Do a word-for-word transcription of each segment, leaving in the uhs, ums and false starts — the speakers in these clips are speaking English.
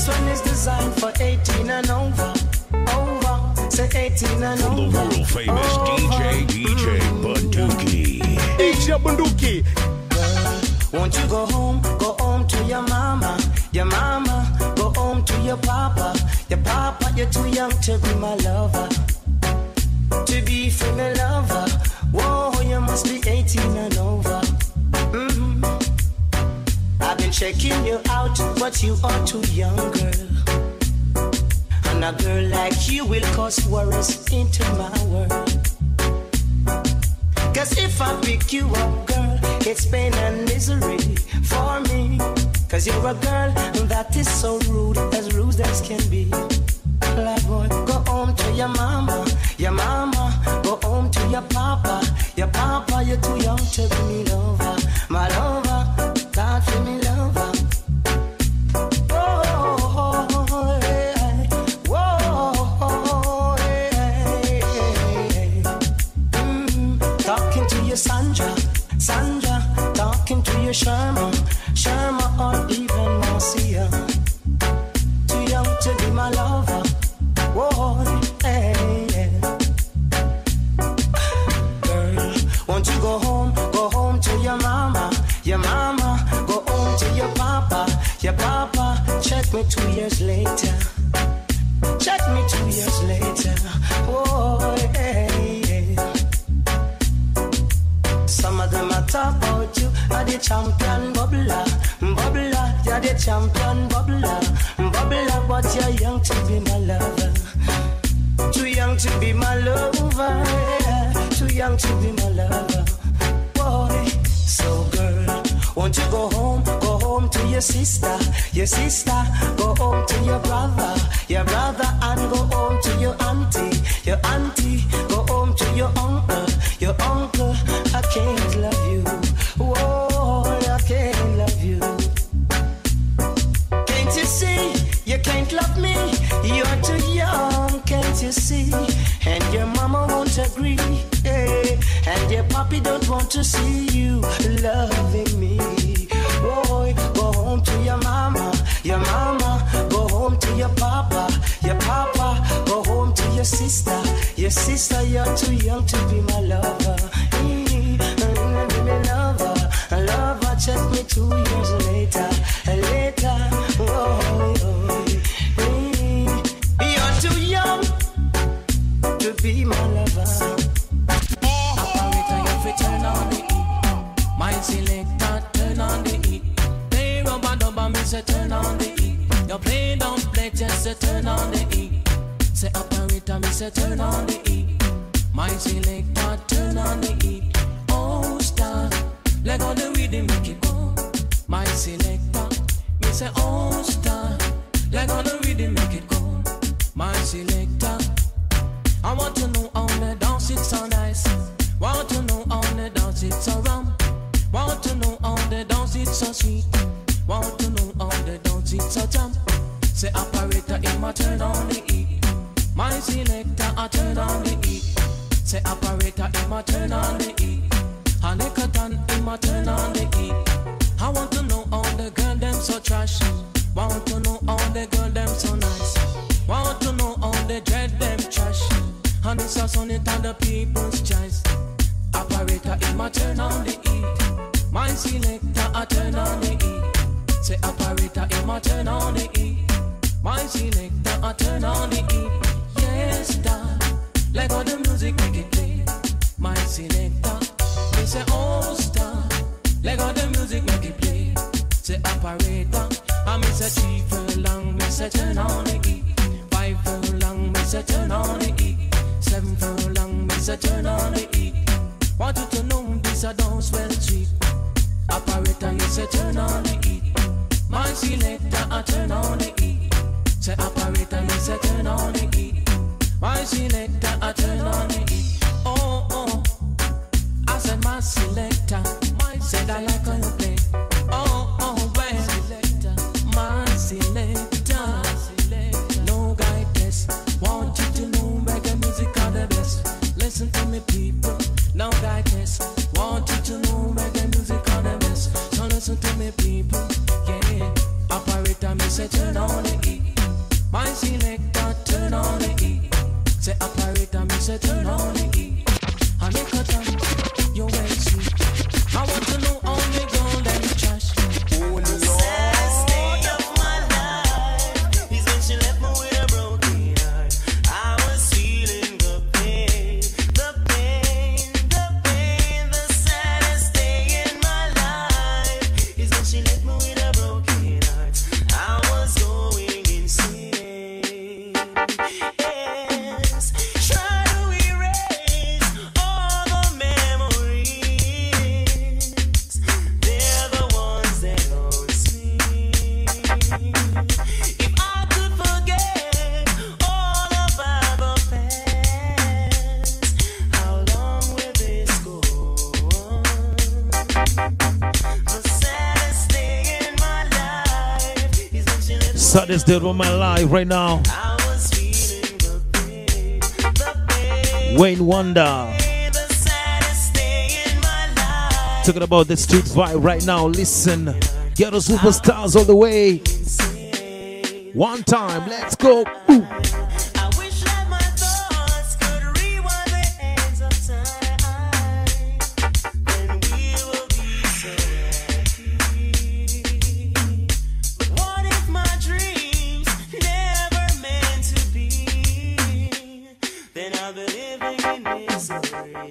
This one is designed for eighteen and over. Over, say eighteen and From over. the world famous over. D J, D J Bunduki. D J Bunduki. Girl, won't you go home, go home to your mama, your mama, go home to your papa, your papa, you're too young to be my lover, to be for my lover. Whoa, you must be eighteen and over. Mm-hmm. I've been checking you out, but you are too young, girl. And a girl like you will cause worries into my world. Cause if I pick you up, girl, it's pain and misery for me. Cause you're a girl that is so rude, as rude as can be. Like boy, go home to your mama, your mama, go home to your papa, your papa, you're too young to be me lover, my lover, God for me lover. Oh, yeah. Whoa, yeah. Mm, talking to your Sandra, Sandra, talking to your Sherma, Sherma, or even Marcia. Too young to be my lover. Whoa, hey, yeah. Girl, won't you go home, go home to your mama, your mama, go home to your papa, your papa, check me two years later, check me two years later, whoa, hey, yeah. Some of them are talk about you, are the champion bubbler, bubbler, you're the champion bubbler, bubbler, but you're young to be my lover. Too young to be my lover, yeah. Too young to be my lover, boy. So girl, won't you go home, go home to your sister, your sister, go home to your brother, your brother, and go home to your auntie, your auntie, go home to your uncle, your uncle. I can't love you, whoa, I can't love you. Can't you see, you can't love me, you're too young, can't you see? And your mama won't agree, yeah. And your papi don't want to see you loving me. Boy, go home to your mama, your mama, go home to your papa, your papa, go home to your sister, your sister, you're too young to be my lover. Mm, be my lover, a lover, check me two years later, later, oh, oh. You're too young to be my lover. Operator, you fi turn on the E. My selector, turn on the E. Play rubber dubber, me say turn on the E. You play don't play, just say turn on the E. Say operator, me say turn on the E. My selector, turn on the E. Oh star, let go the rhythm, make it go. My selector, me say oh star, let go the rhythm, make it go. My selector, I want to know how the dance it's so nice. Want to know how the dance it's so rum. Want to know how the dance it's so sweet. Want to know how the dance it's so jump. Say operator, in my turn on the E. My selector, I turn on the E. Say operator, in my turn on the E. And the cotton, in my turn on the E. I want to know how the girl them so trash. Want to know how the girl them so nice. Want to know how they dread them trash. And it's a on it on the people's choice. Operator, in my turn on the E. My selector, I turn on the E. Say operator, in my turn on the E. My selector, I turn on the E. Yes, done. Let go the music, make it play. My selector, they say oh star. Let go the music, make it play. Say operator, I miss a three furlong, miss a turn on the E. Five furlong, miss a turn on the E. Seven furlong, miss a turn on the E. Want you to know this a dance well cheap. Operator, you say turn on the E. My selector, I turn on the E. Say operator, you say turn on the E. My selector, I turn on the E. Oh, oh, I said my selector, my said I like how you play. Oh, oh, well, my selector, no guy test. Want you to know reggae music are the best. Listen to me, people, no guy test. Want you to know reggae music are the best. So listen to me, people. say turn on the heat. Honey cotton, you're well sweet. I want to know all the gold and trash. Oh, the saddest day of my life is when she left me with a broken heart. I was feeling the pain, the pain, the pain. The saddest day in my life is when she left me with a broken heart. I was going insane. Yes, try to erase all the memories. They're the ones that haunt me. If I could forget all about the past, how long will this go on? The saddest thing in my life is when she left me. Saddest day of my life right now. I was feeling the pain, the pain. Wayne Wonder. The saddest thing in my life. Talking about the street vibe right now. Listen. Ghetto superstars all the way. One time. Let's go. Ooh. I wish that my thoughts could rewind the hands of time. Then we will be so happy. But what if my dreams never meant to be? Then I'll be living in misery.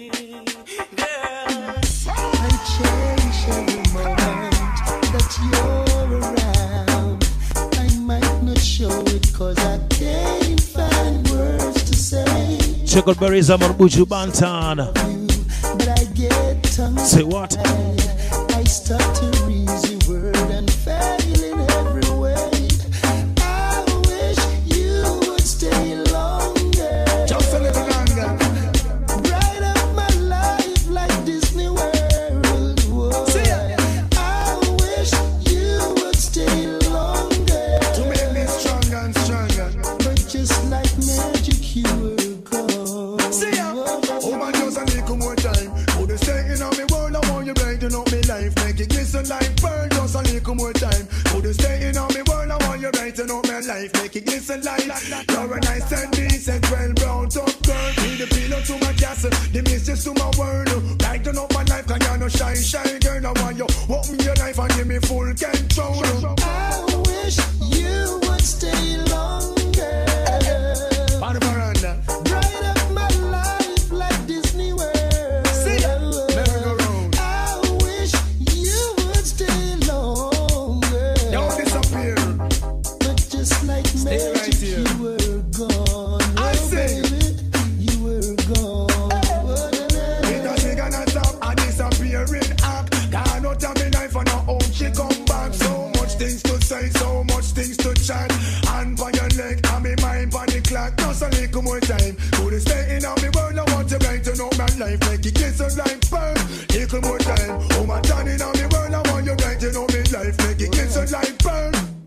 Girl, I cherish every moment that you're around. I might not show it cause I can't find words to say Check berries on Buju Bantan. you, but I get tongue Say what? I start to reason word and fail in every way. I wish you would stay longer. Just a little longer. Bright up my life like Disney World. Whoa. See ya. I wish you would stay longer. To make me stronger and stronger. But just like magic, you were gone. See ya. Oh man, just a little more time. Could you stay in on me world? I want you brighten up me life. Make it glisten like pearl. Just a little more time. Could you stay in on me world? I want you brighten up my life. Make it glisten like. You're a nice and decent, well brown top girl. Be the pillow to my castle, the mistress to my world. Brighten up my life, 'cause you're no shy, shy girl. I want you walk me your life and give me full control. I wish you would stay longer. On the veranda. Bright up my life like Disney World. See ya. Merry-go-round. I wish you would stay longer. Don't disappear. But just like Stay magic, right here. you were gone. I Oh, say. baby, you were gone. It doesn't gonna stop and disappearing act. Can't out of me life and her home she come back. So much things to say, so much things to chat. Hand on your leg and me mind on the clock. Just a little more time. Could you stay in on me world? I want you right to know my life. Make it glisten like pearl. Little more time. Oh my turn in on me world. I want you right to know me life. Make it glisten like pearl.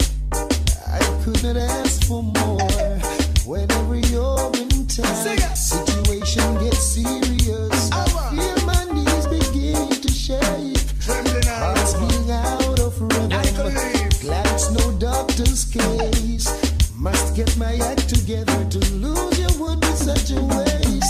I couldn't ask for more. Whenever you're in town, Sing it. situation gets serious. I Awa. feel my knees begin to shake. Trembling Heart's eyes. being out of rhythm. I believe. Glad it's no doctor's case. Must get my act together. To lose you would be such a waste.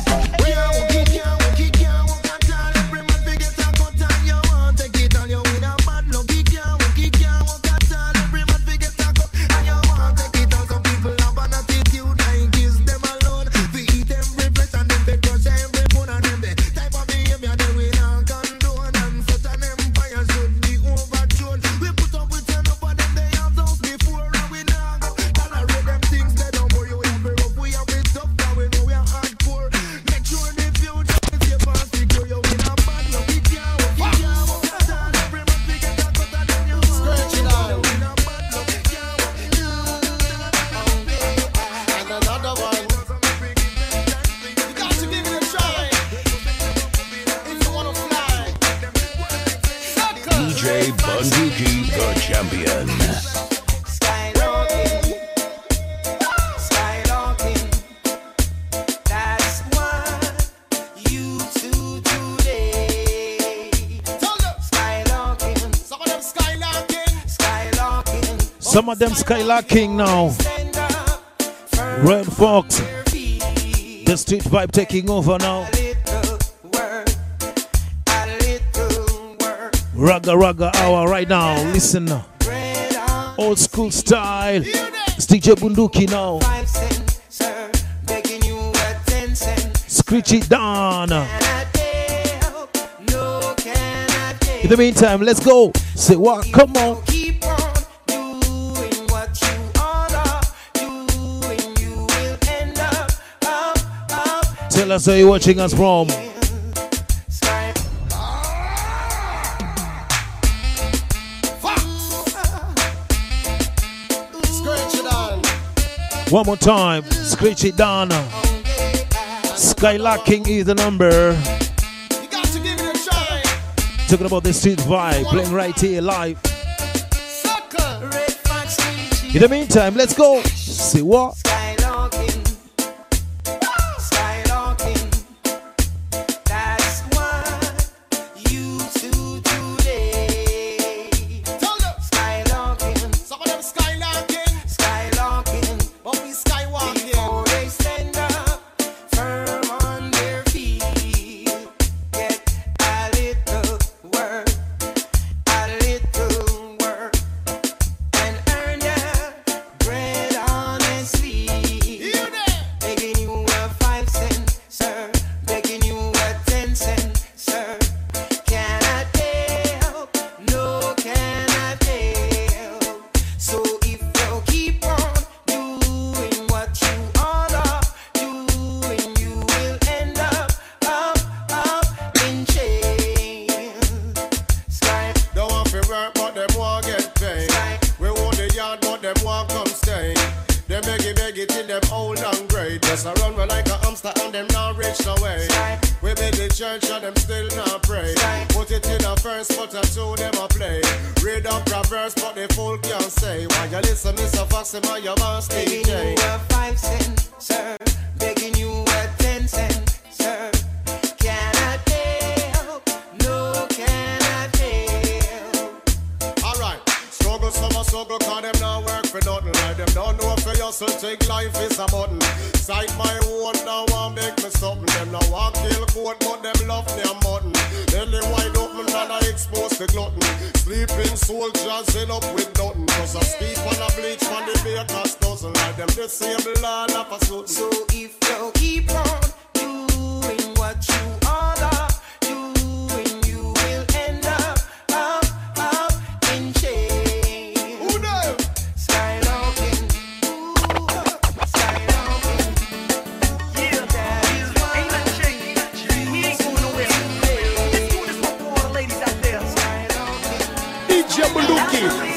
Bunduki, the champion. Skylarking, skylarking, that's what you do today. Skylarking, some of them skylarking, skylarking. Some of them skylarking now. Stand up, firm Red Fox. on your feet. The street vibe taking over now. Raga Raga hour right now. Listen. Old school style. It's D J Bunduki now. Screech it down. In the meantime, let's go. Say what? Come on. Tell us where you're watching us from. One more time, scratch it down. Skylarking is the number. You got to give it a try. Talking about the street vibe, playing right here live. Sucker. In the meantime, let's go. Say what? Skylarking. Skylarking. That's what you do today. Tell them. Skylarking. Some of them skylarking. Skylarking. But we skywalking. Before they stand up firm on their feet, get a little work, a little work, and earn their bread honestly. Hear that? Begging you a five cent, sir. Begging you a ten cent, sir. Cannot help, no cannot help. So if you keep on doing what you oughta doing, you will end up, up, up in jail. Sky, Don't want to work, but them want get paid. We own the yard, but them want come stay. They beg it, beg it till them old and great. Just a run run like a hamster and them not rich no way. We build the church and them still not pray. Put it in a verse, but a two them a play. Read up Proverbs, but the fool can't say. Why you listen, Mister Foxy, man, you boss begging D you J. a five cent, sir. Begging you a ten cent, sir. Cannot help, no cannot help. Alright, struggle, summer struggle, cause them not work for nothing. Like them don't know for yourself, take life is a button. Sight my own, now want make me something. Them now want kill goat, but them love their mutton. Belly wide open and I expose the glutton. Sleeping soldiers end up with nothing. Cause I sleep on a bleach from the baker's dozen. Like them disabled and a pursuit. So if you keep on doing what you oughta doing, you will end up, up, up in jail. Who them? Skylarking, ooh, skylarking. Yeah, that is why Ain't nothing changed. We ain't going nowhere. Let's do this for all the ladies out there. Skylarking. D J Baluki.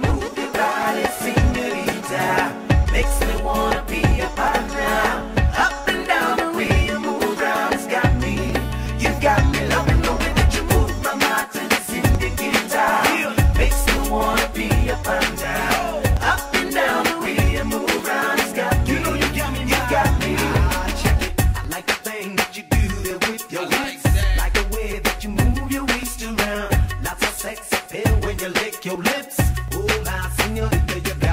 Makes me wanna be a partner. Up and down the way you move around, it's got me. You got me loving the way that you move my mind to this indicator. Makes me wanna be a partner. Up and down the way you move around, it's got me. You know you got me, you got me. Check it. I like the thing that you do there with your hips. Like the way that you move your waist around. Lots of sex appeal when you lick your lips. Oh, my señorita, you got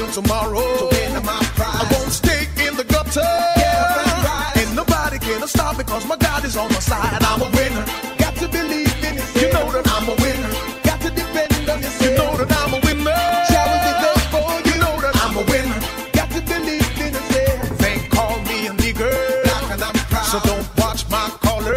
tomorrow. To win my prize. I won't stay in the gutter. Ain't nobody can stop me cause my God is on my side. I'm a winner. Got to believe in it. You know that I'm a winner. Got to depend on yourself. You know that I'm a winner. Shall we be for you know that I'm a winner. Got to believe in it. They call me a nigger. Black and I'm proud. So don't watch my color.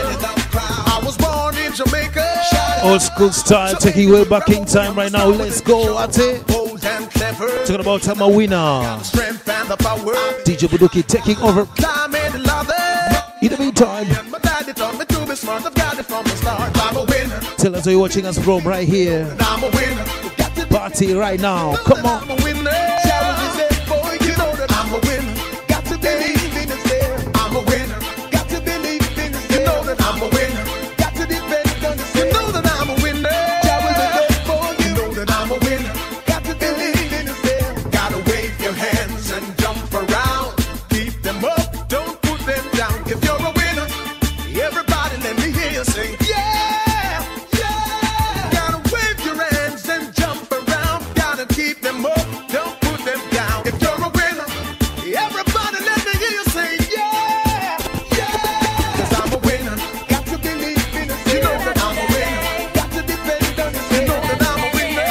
I was born in Jamaica. Old school style, taking you way back in time right now. Let's go at it. Bold and clever. Talking about I'm a winner. Strength and the power. D J Bunduki taking over. Time and love it. In the meantime, my daddy taught me to be smart. I've got it from the start. I'm a winner. Tell us where you're watching us from right here. I'm a winner. Party right now. Come on. I'm a winner. Boy, you know that I'm a winner. Got to believe in it. I'm a winner. Got to believe in it. You know that I'm a winner. Got to depend on it. You know that I'm a winner. Boy, you know that I'm a winner. Got to believe in it. Gotta wave your hands and jump around. Keep them up. Don't put them down. If you're a winner, everybody let me hear you sing. Yeah, yeah. Gotta wave your hands and jump around. Gotta keep them up. Don't put them down. If you're a winner, everybody let me hear you say yeah, yeah. Cause I'm a winner. Got to believe in it. You know that I'm a winner. Got to depend on it. You know that I'm a winner.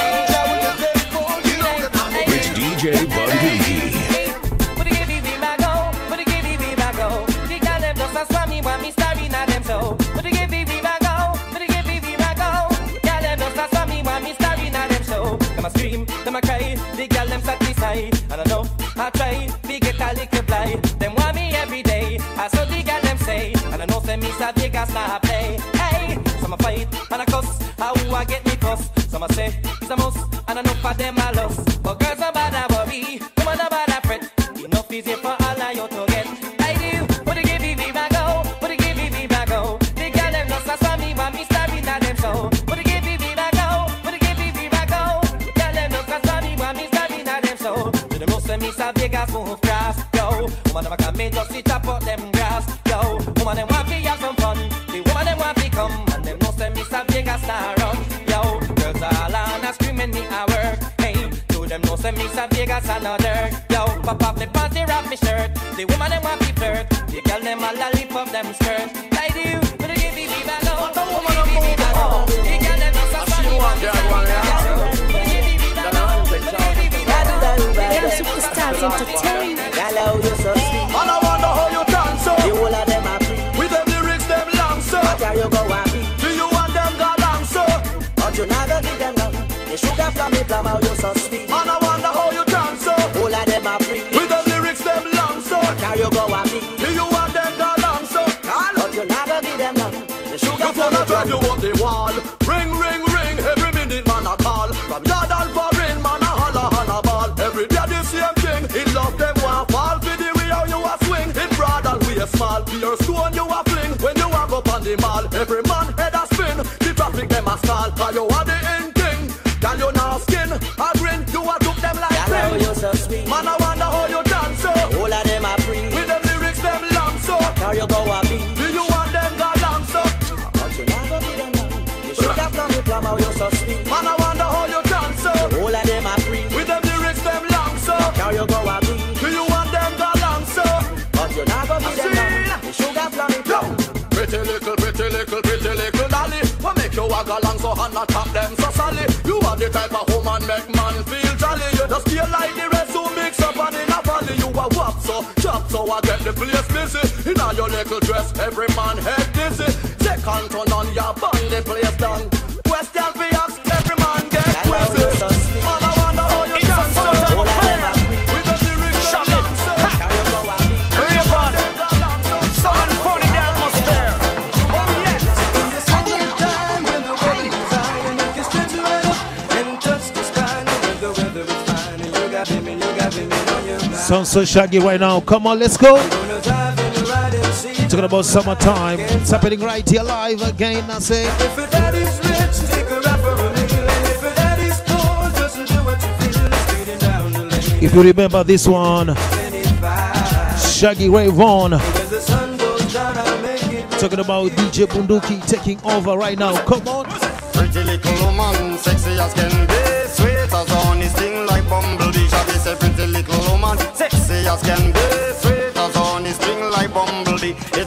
You know that I'm a winner. It's D J Bunduki. But give me my go, but give me my go. The girl them just a swam me when me starving at them so. But give me my go, but give me my go. Girl them just a swam me when me starving at them so. Them a scream, them a cry, the girl them satisfied. And I know I try, we get a little blind. Them want me every day, I saw the girl them say. And I know say me sa Vegas now play. Hey, some a fight and a cuss, how I get me cuss. Some a say it's a must, and I know for them I lost. But girls are bad I worry, woman are bad I fret. Enough easy for all of you to get. I do, but give me my go, but give me my go. The girl them just a saw me when me starving at them so. But give me my go, but give me my go. Girl them just a saw me when me starving at them so. To the most of me sa Vegas move grass, yo. Woman them a come in just sit up out them grass, yo. Woman them want to have some fun, the woman them want to come, and them most of me sa Vegas now run, yo. Girls all on a screaming me a work, hey. To them know say me sa Vegas another, yo. Pop up the pants, they wrap me shirt, the woman them want to flirt, the girl them a lollipop them skirt. I do, but they give me me back out, the woman them give me back out, the girl them just a funny one, the girl them just a give me back out, but they give me back out. Girl, superstars entertain. Girl, how you so sweet. And I wonder how you dance so. The whole of them are free. With them lyrics them long so. What are you go happy? Do you want them go long so? But you never give them none. The sugar from me plum, how you so sweet. And I wonder how you dance so. Whole of them are free. With them lyrics them long so. What are you go happy? Do you want them go long so? But you never give them none. The sugar You from me wanna drive you plum. up the wall. Ring, ring, ring. Every minute man a call. From yard and foreign man a holla holla ball. Every day the same thing. In love them want fall. For the way how you a swing. In broad and way small. Pure stone you a fling. When you walk up on the mall. Every man head a spin. The traffic them a stall. Cause you are the end king. Can you not skin? A grin. You a took them like Girl, how spring. you so sweet. Man I wonder how you dance so. Whole of them are free. With them lyrics them long so. How you go happy? Do you want them go long so? But you never give them none. The sugar from me plum, how you so sweet. Man I wonder how you dance so. Whole of them are free. With them lyrics them long so. How you go happy? Do you want them go long so? But you never give them none. The sugar from me plum. Pretty little, pretty little, pretty little dolly. What make you walk along so hard not tap them so solid? You are the type of woman make man feel jolly. You just feel like the rest who mix up and in a valley. You a whop so, chop so I get the place busy. In all your little dress, every man head dizzy. Second to none, your band the place done. Question for ask, every man get quizzes. Man I wonder how you dance so. Whole of them are free. With the lyrics them long so. How you go happy? Sounds so shaggy right now. Come on, let's go. Talking about summertime. It's happening right here live again. I say. If your daddy's rich, take her out for a meal. And if your daddy's poor, just do what you feel. Speeding down the lane. If you remember this one, Shaggy Ray Vaughan. As the sun goes down, I'll make it. Talking about D J Bunduki taking over right now. Come on. Pretty little woman, sexy as can be. Sweet as honey, sting like bumblebee. Shaggy say,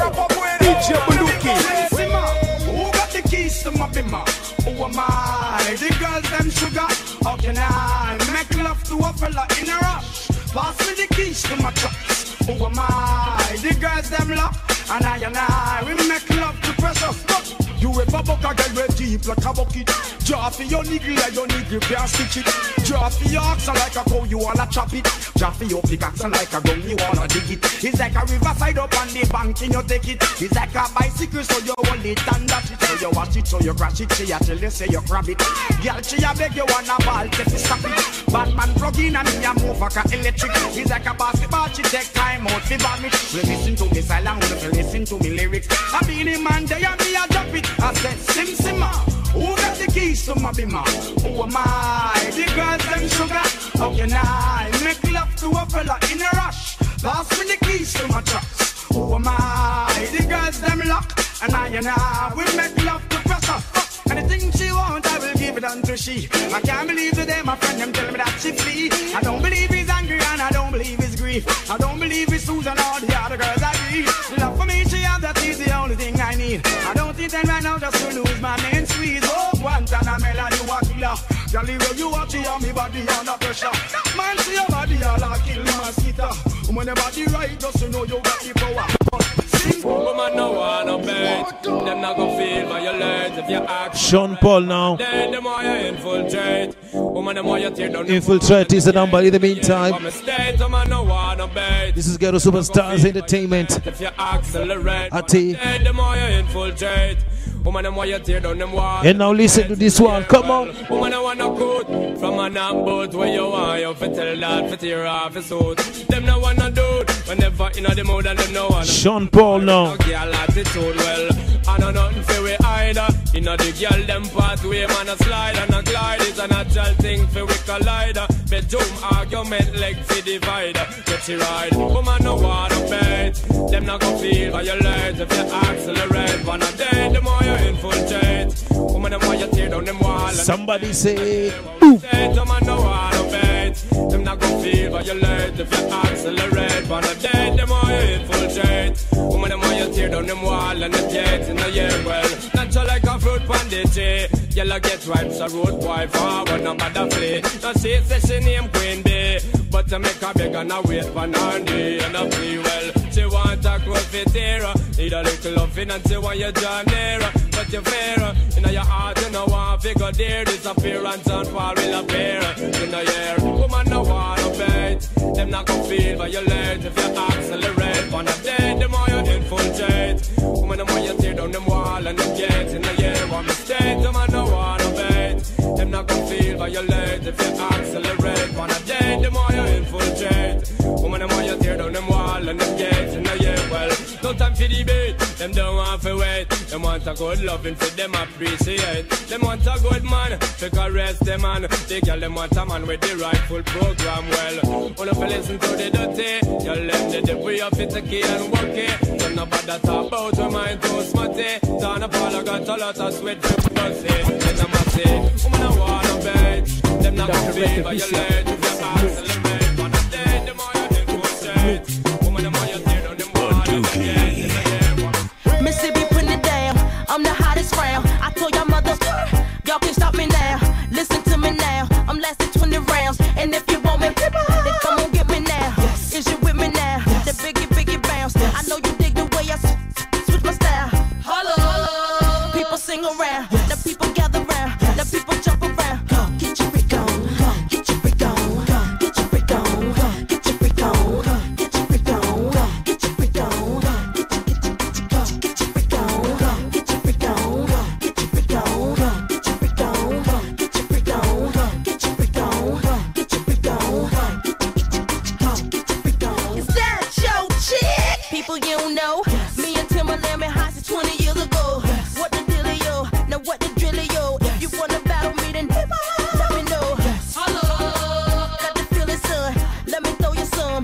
D J Bunduki. Who got the keys to my bimmer? Who am I? The girls them sugar. How can I make love to a fella in a rush? Pass me the keys to my trucks. Who am I? The girls them lock. And I and I, we make love to precious. You ever buck a girl with deep like a bucket? Draw for your niggle like your niggle can't stitch it. Draw for your oxen like a cow, you wanna chop it. Draw for your pickaxe like a gun, you wanna dig it. It's like a riverside up on the bank and you take it. It's like a bicycle, so you hold it and that it. So you watch it, so you crash it, she a tell you say you grab it. Girl, she a beg you wanna ball, take it, stop it. Batman plug in and me a move like a electric. It's like a basketball, she take time out for vomit. We listen to me silent, we listen to me lyrics. I be the man, they and me a drop it. I said, Sim Simma, who got the keys to my bimmer? Who am I? The girls them sugar. How can I make love to a fella in a rush? Pass me the keys to my trucks. Who am I? The girls them lock. And I and I will make love to pressure. Anything she want, I will give it a done to she. I can't believe today my friend them tell me that she flee. I don't believe he's angry and I don't believe his grief. I don't believe it's Susan or the other girls I agree. Love for me, she has, that is the only thing I need. I don't intend right now just to lose my main squeeze. Oh, Guantanamela, you a killer. Girl, the way you watch it on me body under pressure. Man, see your body all a kill mosquito. When the body right, just to know you got the power. Woman, no one obey. Them not gonna feel violent if you act. Sean Paul now. Then the more you infiltrate. Woman, the more you tear down. Infiltrate is the number in the meantime. Woman, no one obey. This is Ghetto Superstars Entertainment. If you accelerate. Ati. Then the more you infiltrate. Woman, the more you tear down them walls. And now listen to this one. Come on. Woman, I wanna good from an boat where you are. You fit tell that fit tear off his suit. Them no wanna do it. Whenever in the mood and them no one. Sean Paul now. Girl attitude well. I know nothing for we either. You know the girl them pathway man a slide and a glide is a natural thing for we collide. Bedroom argument leg for divide. Get you ride. Woman no wanna bet. Them not gonna feel violent if you accelerate. Wanna day the more you infiltrate. Woman the more you tear down them wall. Somebody say. Woman no wanna bet. Them not gonna feel violent if you accelerate. Wanna day the more you infiltrate. Woman the more you tear down them wall and the jet in the air well. Natural like a fruit pandit. Yellow get ripe so road boy forward no matter play. Now she says she name Queen Bee. But to make her beg and a wait for Nandy and a play well. She want a crowd fit here. Need a little loving and she want you join there. But you fear in your heart you know want figure there. Disappearance and fall will appear in the air. Woman no wanna bet. Them not gonna feel violent if you accelerate. Wanna dead the more you infiltrate. Woman the more you tear down them wall and them gates in the air. One mistake the man no wanna bet. Them not gonna feel violent if you accelerate. Wanna dead the more you infiltrate. Woman the more you tear down them wall and them gates in the air. Well, no time for debate. Them don't want to wait. Them want a good loving for them appreciate. Them want a good man to caress them man. They girl them want a man with the rightful program. Well, all of you listen to the dirty. You let the devil you fit the key and work it. You're not bad at all about your mind too smutty. Down a pal I got a lot of sweat from pussy. Then I'm a say, woman I wanna bet. Them not gonna be violent if you accelerate. Wanna dead the more you infiltrate. Woman the more you tear down them wall and the gates in the air. Mississippi putting it down. I'm the hottest round. I told y'all mother, y'all can stop me now. Listen to me now. I'm lasting twenty rounds. And if you want me, then come on get me now. Yes. Is you with me now? Yes. The biggie, biggie bounce. Yes. I know you dig the way I s- switch my style. Holla, holla. People sing around. Yes. The people gather round. Yes. The people jump around. Go. Get your freak on. Go. Get your freak on. Go. Get your freak on. Go. Get your freak on. Go. Get your freak on. Go. Get your freak on. Go. Get your, get your, get your, go. Get your freak on. Go. Get your freak on. Go. Get your freak on. Go. Get your freak on. Go. Get your freak on. Go. Get your freak on. Go. Get your freak on. Go. Get your, get your, get your, go. Get your freak on. Is that your chick? People you don't know. Yes. Me and Timberland been hot since twenty years ago. Yes. What the dealio, yo? Now what the drillio? Yes. If you wanna battle me, then let me know. Yes. Hello. Got the feeling, son. Let me throw you some.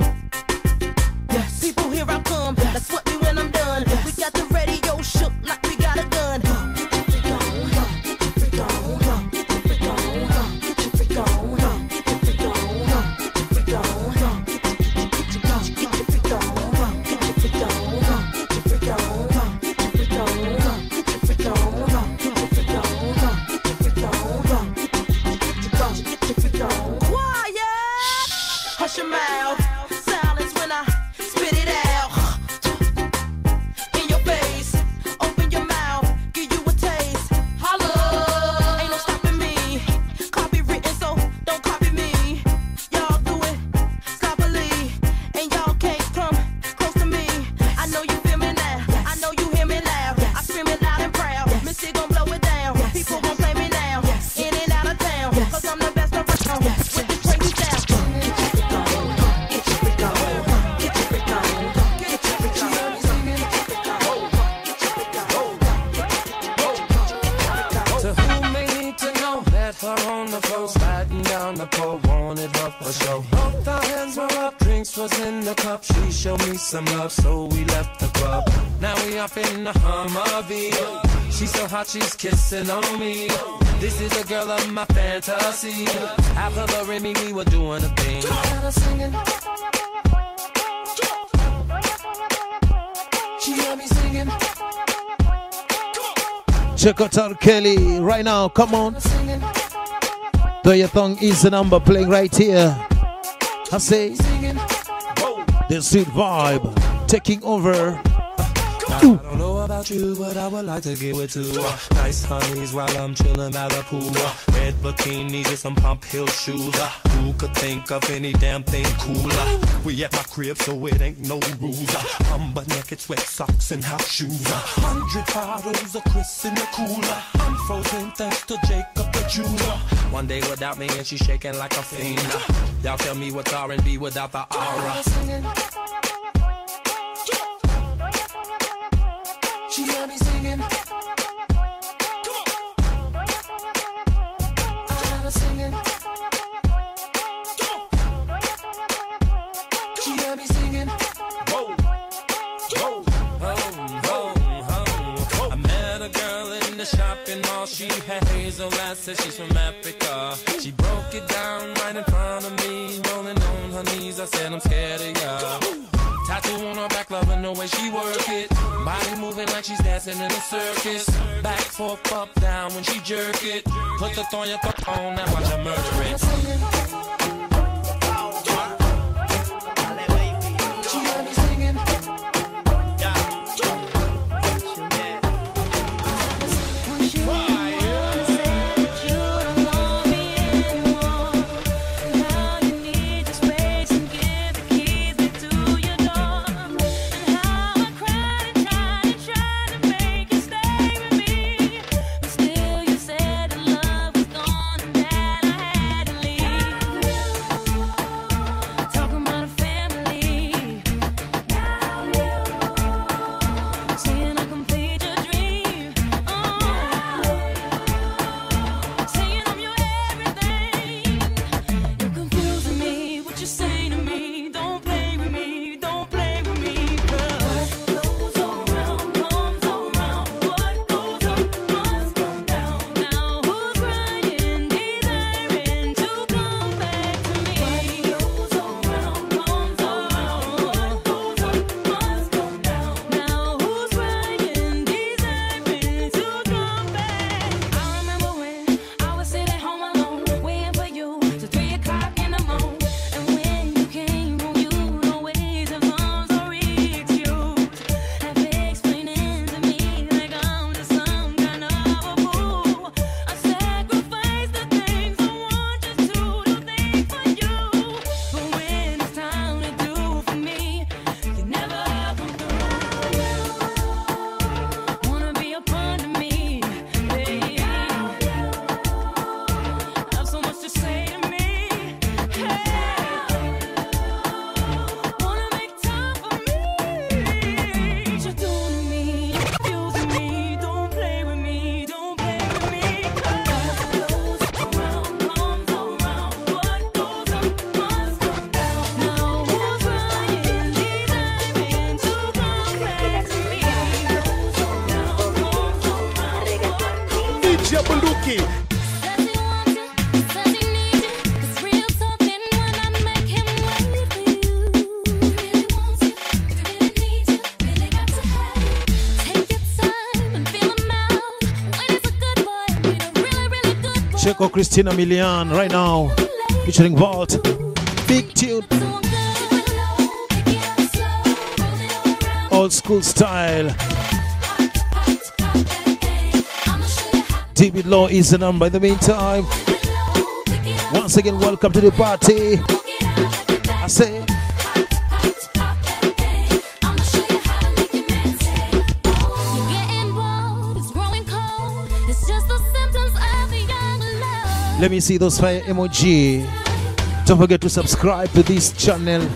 Yes. People, here I come. Yes. That's what me when I'm done. Yes. We got the radio shook like we got a gun. Get your freak on, go. Get your freak on, go. Get your freak on, go. Get your freak on, go. Get your freak on, go. Get your freak on, go. Get your, get your, get your, go. Get your freak on, go. Get your freak on, go. Get your freak on, go. Get your freak on, go. Get your freak on, go. Get your freak on, go. Get your freak on, go. Get your, get your, get your freak on. Quiet. Hush your mouth. Silence when I spit it out. In your face. Open your mouth. Give you a taste. Holla. Ain't no stopping me. Copywritten, so don't copy me. Y'all do it sloppily. And y'all can't come close to me. I know you feel me now. I know you hear me loud. I scream it loud and proud. Missy gon' blow it down. People gon' play me now. In and out of town. Cause I'm the best around. With the crazy style. Get your freak on. Get your freak on. Get your freak on. To who may need to know, met her on the floor, sliding down the pole, wanted her for show. Both our hands were up, drinks was in the cup. She showed me some love, so we left the club. Now we off in the Humvee. She's so hot, she's kissing on me. This is the girl of my fantasy. After the Remy, we were doing a thing. She got me singing. Check out R. Kelly right now. Come on. Do your tongue is the number playing right here. I say the sweet vibe taking over. I don't know about you, but I would like to get with two uh, nice honeys while I'm chilling by the pool. Uh, red bikinis and some pump heel shoes. Uh, who could think of any damn thing cooler? We at my crib, so it ain't no rules. Uh, I'm butt naked, sweat socks and house shoes. Uh, Hundred bottles of Chris in the cooler. I'm frozen thanks to Jacob the jeweler. One day without me and she's shaking like a fiend. Uh, y'all tell me what's R and B without the aura. She got me singing. I got singing. She got me singing. Whoa, whoa, home, home, home. I met a girl in the shopping mall. She had hazel eyes, said she's from Africa. She broke it down right in front of me, rolling on her knees. I said I'm scared of ya. Tattoo on her back, loving the way she work it. Body moving like she's dancing in a circus. Back forth, up, down when she jerk it. Put the thorn your thought on, now watch her murder it. She got me singing. Check out Christina Milian right now, featuring Vault. Big tune. Old school style. David Law is the number. In the meantime, once again, welcome to the party. I say, let me see those fire emoji. Don't forget to subscribe to this channel.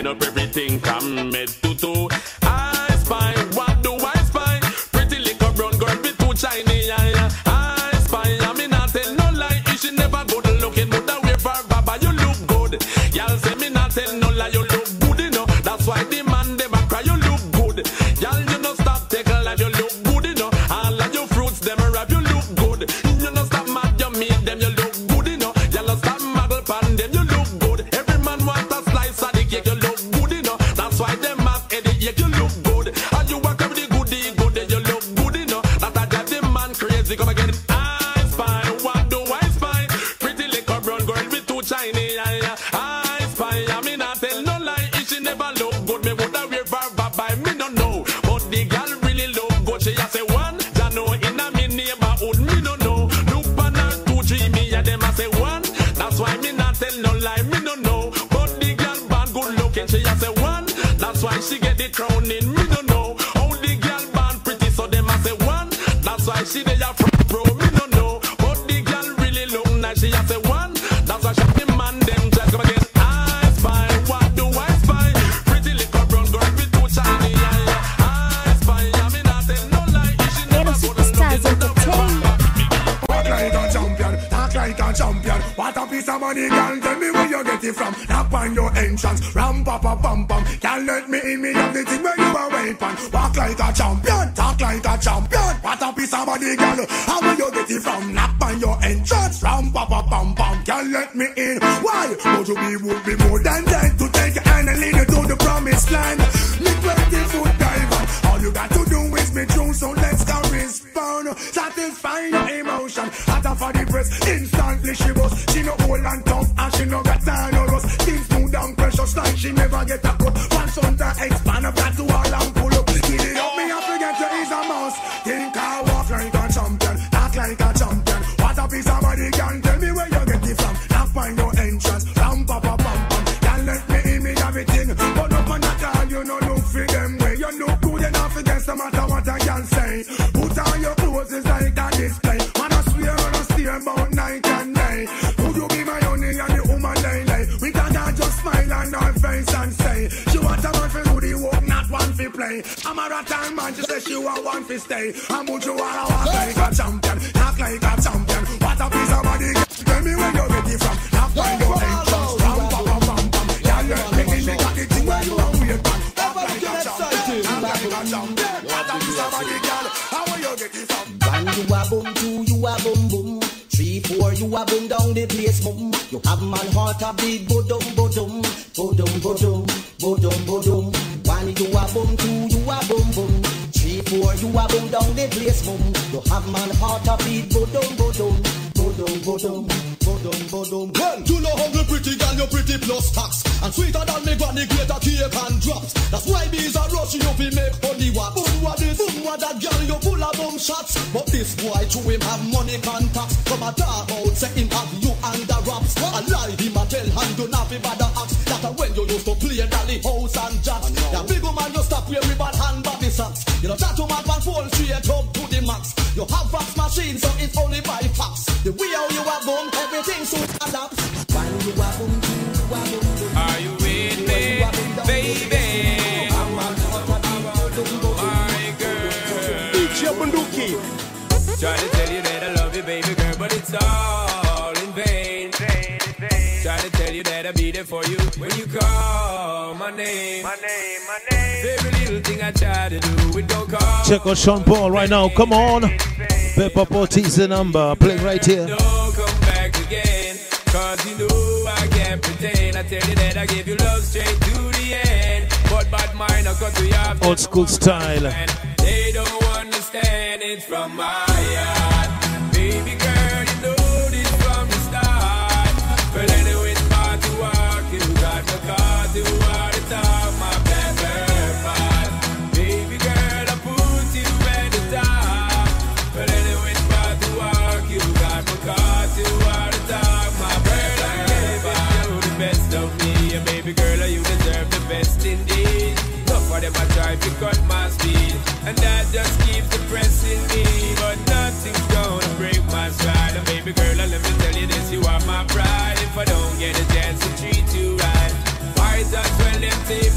up everything come made to two. I spy, what do I spy? Pretty little brown girl be too shiny. I spy, I mean not tell no lie. If she never good looking, but the way for Baba you look good. Y'all say me not tell no lie, you look good enough. That's why the man dem a cry, you look good. Y'all you no stop take a life, you look good enough. All of your fruits them a rap, you look good. You no stop mad, you meet them, you look good enough. Y'all no stop muggle pan them, you look good. Every man want a slice of the cake, you look good enough. That's why them have headache, you look good. And you walk every goodie good, you look good enough. That I got the man crazy, come again. I spy, what do I spy? Pretty little brown girl with too shiny. I spy, I mean I tell no lie. If she never look good, me woulda wear her bye me no know. But the girl really look good. She a say one, ya know in a me neighborhood, me no know. Look on her two, three, me a them a say one. That's why me not tell no lie, me no know. But the girl born good looking, she a say one. That's why she get the crown in, me no know. How the girl born pretty, so them a say one. That's why she dey a front row, me no know. But the girl really look nice, she a say one. That's why she the man them just come again. I spy, what do I spy? Pretty little brown girl with two shiny eye. I spy, I mean not tell no lie. If she never good Superstars Entertainment. Walk like a champion, talk like a champion. What a piece of money, girl. Tell me where you get it from. Knock on your entrance, ram pa pa pam pam. Can't let me in, me have the thing where you are waiting on. Walk like a champion, talk like a champion. What a piece of money, girl. How will you get it from? Knock on your entrance, ram pa pa pam pam. Can't let me in. Why? Would you be would be more than that to take your hand and lead you to the promised land? Me twenty foot diver. All you got to do is me true, so let's go respond. Satisfy your emotion. Hotter for the press, instantly she was. She no old and tough, and she no got time or us. Things smooth and precious like she never get a cut. Once on to expand up, got to all and pull up. Kill it up, me I forget you is a mouse. Think I walk like a champion, act like a champion. What a piece of body, can tell me where you get it from. Now find your entrance, ram pa pa pam pam. Can't let me in, me have it in. But up on that all, you no look for them way. You look good enough against no matter what I can say. Put on your clothes, it's like a display. Man, I swear, man, I steer about night and day. Would you be my honey and the woman lay lay? We can just smile on her face and say, she want a man for do the work, not one for play. I'm a rattan man, she say she want one for stay. I'm much you wanna walk like a champion, act like a champion. What a piece of body, tell me where you get it from. Now find your entrance, ram pam pam pam pam. Yeah, let me in, me got it thing where you want weird man. Act like a champion, act like a champion. What a piece of body, girl, how will you get it from? One you a boom, two you a boom boom. Three, four, you a boom down the place, boom. You have man heart a beat, bodum, bodum, bodum, bodum, bodum, bodum. One you a boom, two, you a boom, boom. Three, four, you a boom down the place, boom. You have man heart a beat, bodum, bodum, bodum, bodum, bodum, bodum. Well, you know how you pretty girl, you pretty plus tax. And sweeter than me granny, greater cake and drops. That's why bees are rushing you, fi make honey wap. Boom, what this, boom, what that girl, you full of boom shots. But this boy, to him have money contacts. Come a talk out, say him have you under wraps. I lie him a tell hand you not fi bother axe. That a when you used to play Dolly House and Jacks. Ya big woman you stop wearing bad hand body socks. You know that woman can fall straight up to the max. You have fax machine so it's only by fax. The way how you are boom, everything so adapts. When you are boom, you are boom, boom. Are you with me, baby? My girl. D J Bunduki. Try to tell you that I love you, baby girl, but it's all in vain. Try to tell you that I'll be there for you when you call my name. My name, my name. Every little thing I try to do, it don't call. Check out Sean Paul right now. Come on. Pepper Potty's the number. Playing right here. Don't come back again, cause you know I can't pretend. I tell you that I give you love straight to the end. But bad mind, I cut you off. Old school style. They don't understand it from my heart. Baby girl, you know this from the start. But anyway, it's hard to walk. You got the car to all the time. My bad part. Baby girl, I put you at the top. But anyway, it's hard to walk. You got the car to all the time. My girl, I gave you the best of me. And baby girl, you deserve the best indeed. Look for them, I try to cut my speed. And that just keeps depressing me. But nothing's gonna break my stride. And baby girl, let me tell you this, you are my pride. If I don't get a chance to treat you right, why is that when them take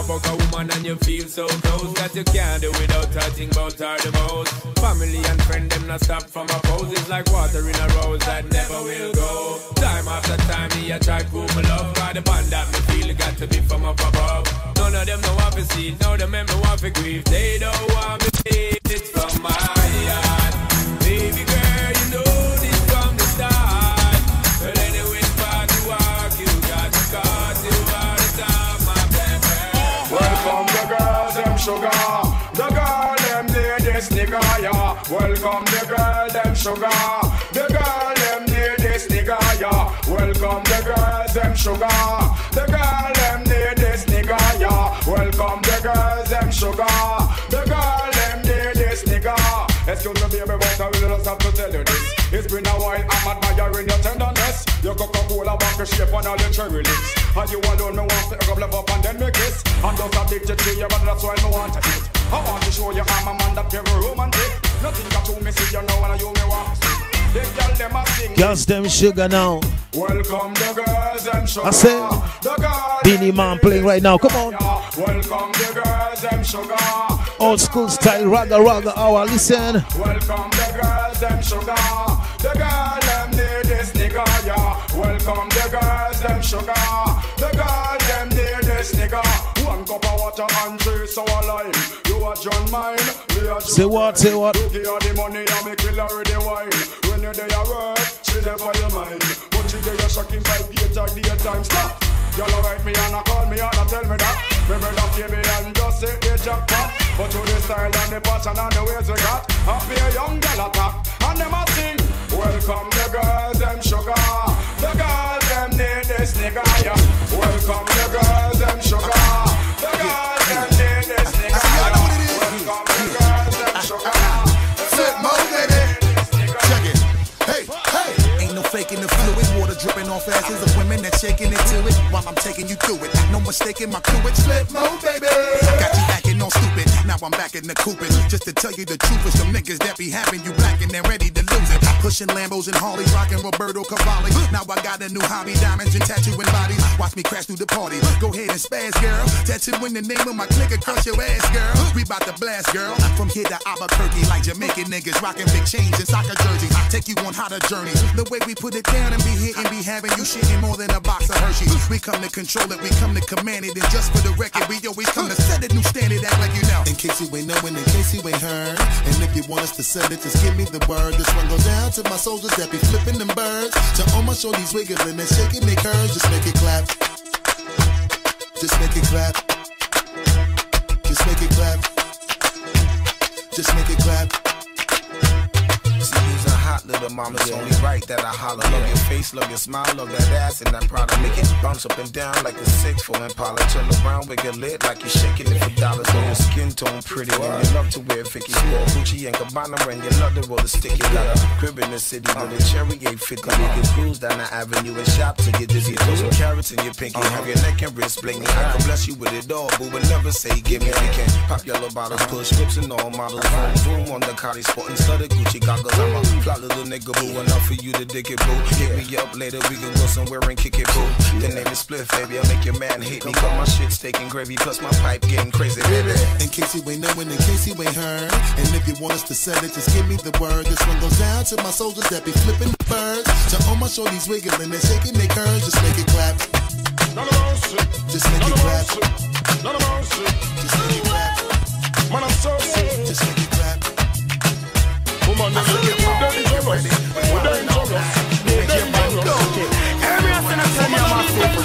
about a woman and you feel so close that you can't do without touching about her the most. Family and friend them not stop from oppose. It's like water in a rose that never will go. Time after time me I try to prove my love. By the bond that me feel it got to be from up above. None of them know want to see it, none of them ever want to grieve. They don't want me to see it from my heart. Baby girl, you know this from the start. But anyway, far to walk, you got to cut you out the top, my baby. Welcome the girls, them sugar. The girl, them need this nigga, yeah. Welcome the girl, them sugar. The girl, them need this nigga, yeah. Welcome the girls, them sugar. The girl, them need this nigga, yeah. Welcome the girls, them sugar. The girl, them need this nigga. Excuse me, baby, but I really just have to tell you this. It's been a while, I'm admiring your tenderness. Your Coca-Cola vodka shape on all your cherry lips. And you alone, me want to pick up, love up and then me kiss. I'm just addicted to you, but that's why me want to eat. I want to show you I'm a man that very romantic. Nothing got to me, see you know when you me want to see. The girl them a sing. Girls them sugar now. Welcome the girls them sugar. I say, the girls Beanie Man playing right now. Come on. Welcome the girls them sugar. Old school style, raga raga hour. Listen. Welcome the girls them sugar. The girl them need this nigga, yeah. Welcome the girls them sugar. The girl them need this nigga. One cup of water and three sour lime. You a John mine, me a John. Say what? Say what? You give her the money and me kill her with the wine. When you there work, she there for your mind. But she there shocking five eight or the time. Stop. Y'all write me and I call me and I tell me that. Me brother give me and just say the jackpot. But to the style and the passion and the ways we got, I be a young girl attack and them a sing. Welcome the girls, them sugar. The girls, them need this nigga, yeah. Welcome the girls, them sugar. The girls, them need this nigga, yeah. Welcome the girls, them sugar. Flip mode, baby. Check it. Hey, hey. Ain't no faking the fluid. Water dripping off asses of women that shaking into it while I'm taking you through it. No mistaking my crew, it's flip mode, baby. Got you acting all stupid. Now I'm back in the coopin'. Just to tell you the truth, is some niggas that be having you black and they're ready to lose it. Pushing Lambos and Harleys, rocking Roberto Cavalli. Now I got a new hobby, diamonds and tattooing bodies. Watch me crash through the party. Go ahead and spaz, girl. Tattooing the name of my clique across your ass, girl. We bout to blast, girl. From here to Albuquerque, like Jamaican niggas rocking big chains and soccer jerseys. Take you on hotter journeys. The way we put it down and be here and be having you shitting more than a box of Hershey's. We come to control it, we come to command it. And just for the record, we always come to set a new standard, act like you know. In case you ain't knowing, in case you ain't heard. And if you want us to send it, just give me the word. This one goes down to my soldiers that be flipping them birds. To all my shorties wiggling and shaking their curves. Just make it clap. Just make it clap. Just make it clap. Just make it clap. See, you's a hot little mama, it's only right that I holler. Love your face, love your smile, love that ass and that product. Make it bounce up and down like a six four Impala. Turn around, wiggle it like you're shaking it for dollars. Know your skin tone pretty and you love to wear Vicky Sport, Gucci and Cabana, and you love to roll the sticky. Got a crib in the city with a cherry eight fifty. You can cruise down the avenue and shop till you're dizzy. Throw some carrots in your pinky, have your neck and wrist blingy. I can bless you with it all, boo, but never say give me. We can pop yellow bottles, push whips and all models. Vroom, vroom on the Cardi sporting studded Gucci goggles. I'm a fly little nigga, boo, enough for you to dig it, boo. Hit me up later, we can go somewhere and kick it, boo. The name is Spliff, baby, I'll make your man hate me. Cause my shit steak and gravy, plus my pipe getting crazy, baby. In case you ain't knowing, in case you ain't heard. And if you want us to send it, just give me the word. This one goes down to my soldiers that be flipping the birds. To all my shorties wiggling and shaking their curves. Just make it clap. Just make it clap. Just make it clap. Man, I'm so sick. Just make it clap. Woman, I'm looking for dangerous. We're dangerous. We're dangerous. Every afternoon, I tell you I'm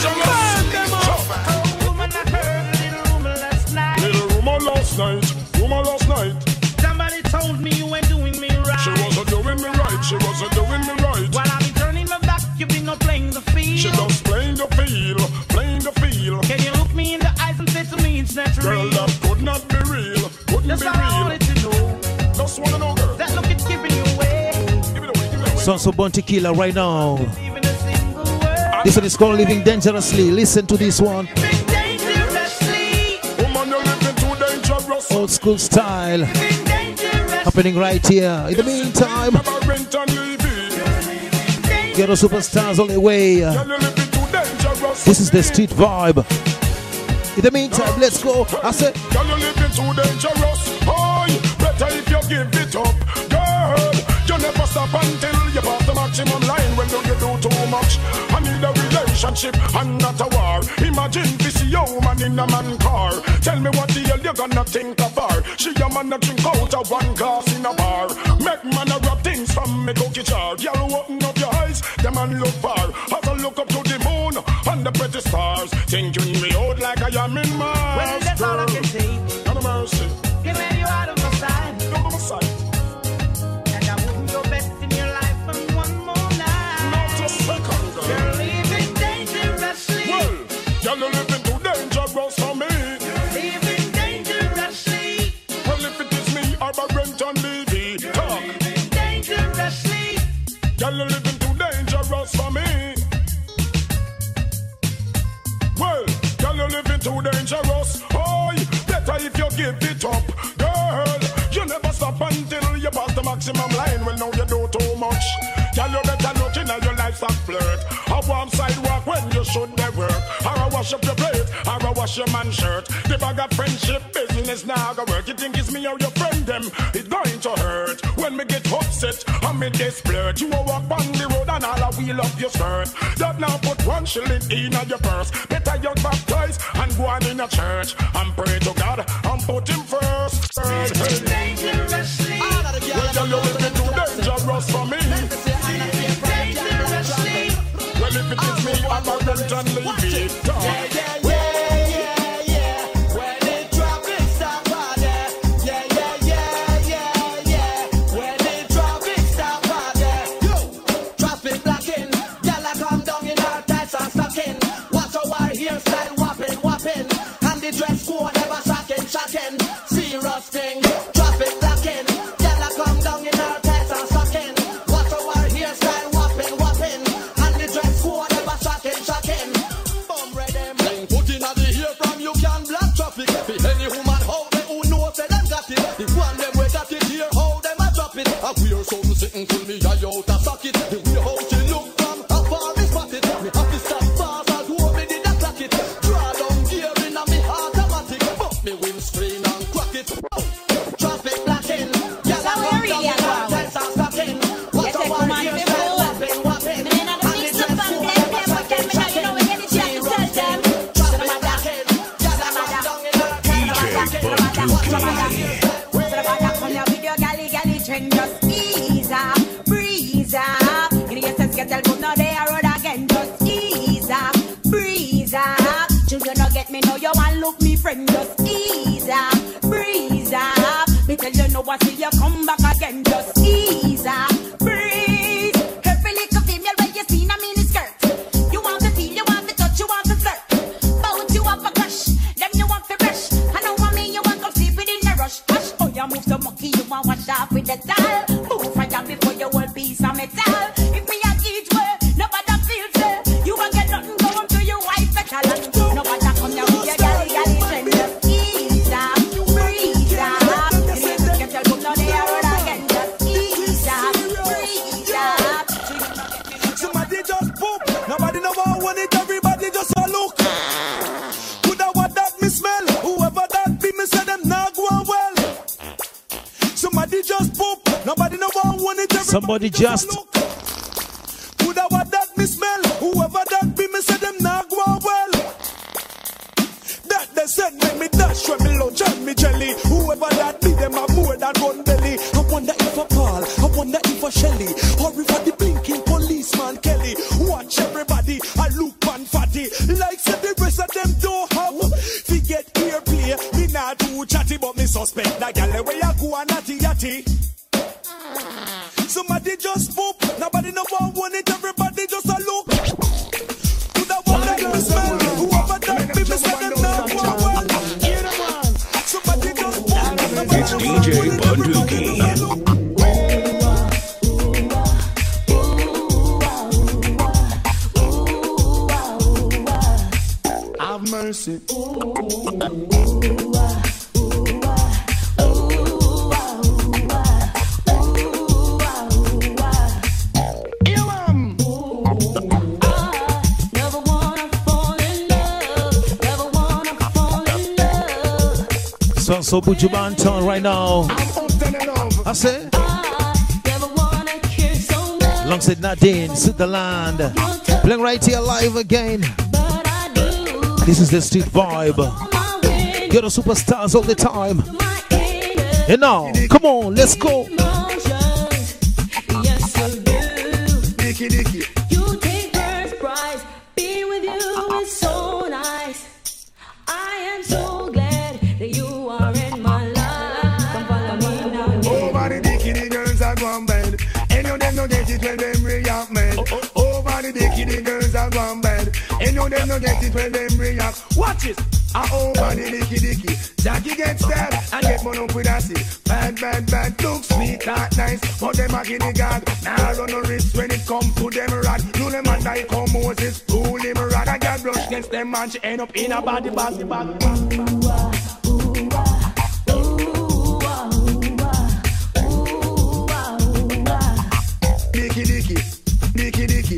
Little rumor last night. Rumor last night. Somebody told me you ain't doing me right. She wasn't doing me right. She wasn't doing me right. While I be turning my back, you be not playing the field. She just playing the field, playing the field. Can you look me in the eyes and say to me it's not real? Girl, that could not be real. Couldn't That's be all I real. wanted to know. Just wanna know, girl. That look it's giving you away. Give it away, give it away. Sonso Bon Tequila right now. This one is called Living Dangerously. Listen to this one. Woman, you're living too dangerous. Old school style. Happening right here. In the meantime, Ghetto Superstars all the way. This is the street vibe. In the meantime, let's go. I said, girl, you living too dangerous. Oh, better if you give it up, girl. You never stop until you pass the maximum line. When do you do too much? I need a relationship and not a war. Imagine this woman in a man car. Tell me what the hell you gonna think of her. She a man a drink out of one glass in a bar. Make man a rub things from me cookie jar. Girl, open up your eyes, the man look far. As I look up to the moon and the pretty stars, thinking me out like I am in Mars. Well, that's all I can say. Not a mercy. Give me you out of my side. Out of my side. And I wouldn't go best in your life for one more night. Not a second, girl. You're living dangerously. Well, girl, you're living too dangerous for me. You're living dangerously. Well, if it is me, I'm a rent on T V. You're living dangerously. Girl, you're living too dangerous for me. Well, girl, you're living too dangerous. Oh, better if you give it up, girl. You never stop until you pass the maximum line. Well, now you do too much. Girl, you better look in at your livestock flirt. A warm sidewalk when you should be work. Or I wash up your plate, or I wash your man's shirt. The bag of friendship business now go work. You think it's me or your friend them? It's going to hurt. When me get upset, I'm in this flirt. You will walk on the road and all I wheel up your skirt. That now put one shilling in your purse. Better you baptize and go on in a church and pray to God and put him first. Dangerously. Well, girl, you're living too dangerous for me. Dangerously. Well, if it is me, I'm a rent and leave it. Yeah, yeah, yeah, yeah, yeah. When the traffic stop out there. Yeah, yeah, yeah, yeah, yeah. When the traffic stop out there. Yo, traffic blocking. Y'all come down in our tights and stocking. Watch our hairstyle whopping, whopping. And the dress code never shocking, shocking. Serious thing. Traffic blocking. Y'all come down in our tights and stocking. Watch our hairstyle whopping, whopping. And the dress code never shocking, shocking. Bum rhythm. Bling put in the ear from you can block traffic. Be any woman how they who know say them got it. The one them we got it here how them a drop it. A weird something sitting till me eye out a socket. The way how she look from afar is spot it. Me have to stop fast as who me did a clock it. Draw down gear in a me automatic. Bump me windscreen and crack it. Traffic blocking. Y'all a come down in our tights and stocking. Watch our hairstyle whopping, whopping. And the dress code never shocking, shocking. Just ease up, breeze up. You get sense, get tell no they are road again. Just ease up, breeze up. Should you not get me now? You want look me friend. Just ease up, breeze up. Me tell you no I see you come back again. Just ease up, breeze. Every little female where you see in a mini skirt. You want to feel, you want to touch, you want to flirt. Bout you up a crush, then you want to brush. I know what me you want to sleep within the rush. Hush, oh you move so monkey, you want wash off with the towel. Move fire before you will piece of metal. If me a each way, nobody feels it. You won't get nothing going to your wife better. Nobody come here with your galley galley trend. Just ease up, breeze up. You need to get your good now they are road again. Just ease up, breeze up. Somebody just poop. Nobody know what want it. Everybody just a look. Coulda what that me smell. Whoever that be me say them not go well. Somebody just poop. Nobody know what want it. Everybody Somebody just. look. Coulda what that me smell. Whoever that be me say them not go well. That they said make me dash when me lunch and me jelly. Whoever that be them a more than one belly. I wonder if a Paul, I wonder if a Shelly, or if a the blinking policeman Kelly. Watch everybody, I look man fatty. Like said the rest of them don't have. Forget airplay, me not too chatty, but me suspect that gal where you go and natty yatty. Somebody just poop, nobody know what want it. Everybody just a look. Could I want that me smell? Whoever that be me say them not go well. Somebody just poop. It's D J Bunduki. Have mercy. Never wanna fall in love, never wanna fall also Buju Banton right now. I say. Alongside Nadine, Sutherland. Playing right here live again. This is the street vibe. Get the superstars all the time. And now, come on, let's go. Dicky, Dicky. You take first prize. Be with you is so nice. I am so glad that you are in my life. Come follow me now. Over the Dicky, the girls are gone bed. And you them no get it when them react, man. Over the Dicky, the girls are gone bed. And you them no get it when them react. Watch it. I over the Dicky, Dicky. Jackie gets stabbed and get one up with a seat. Bad, bad, bad, look sweet, not nice. But them a guinea gag. Now run no risk when it come to them rad. You them a like how Moses rule him rad. I got brush against them man, she end up in a body bag, the bag. Dicky, Dicky, Dicky, Dicky.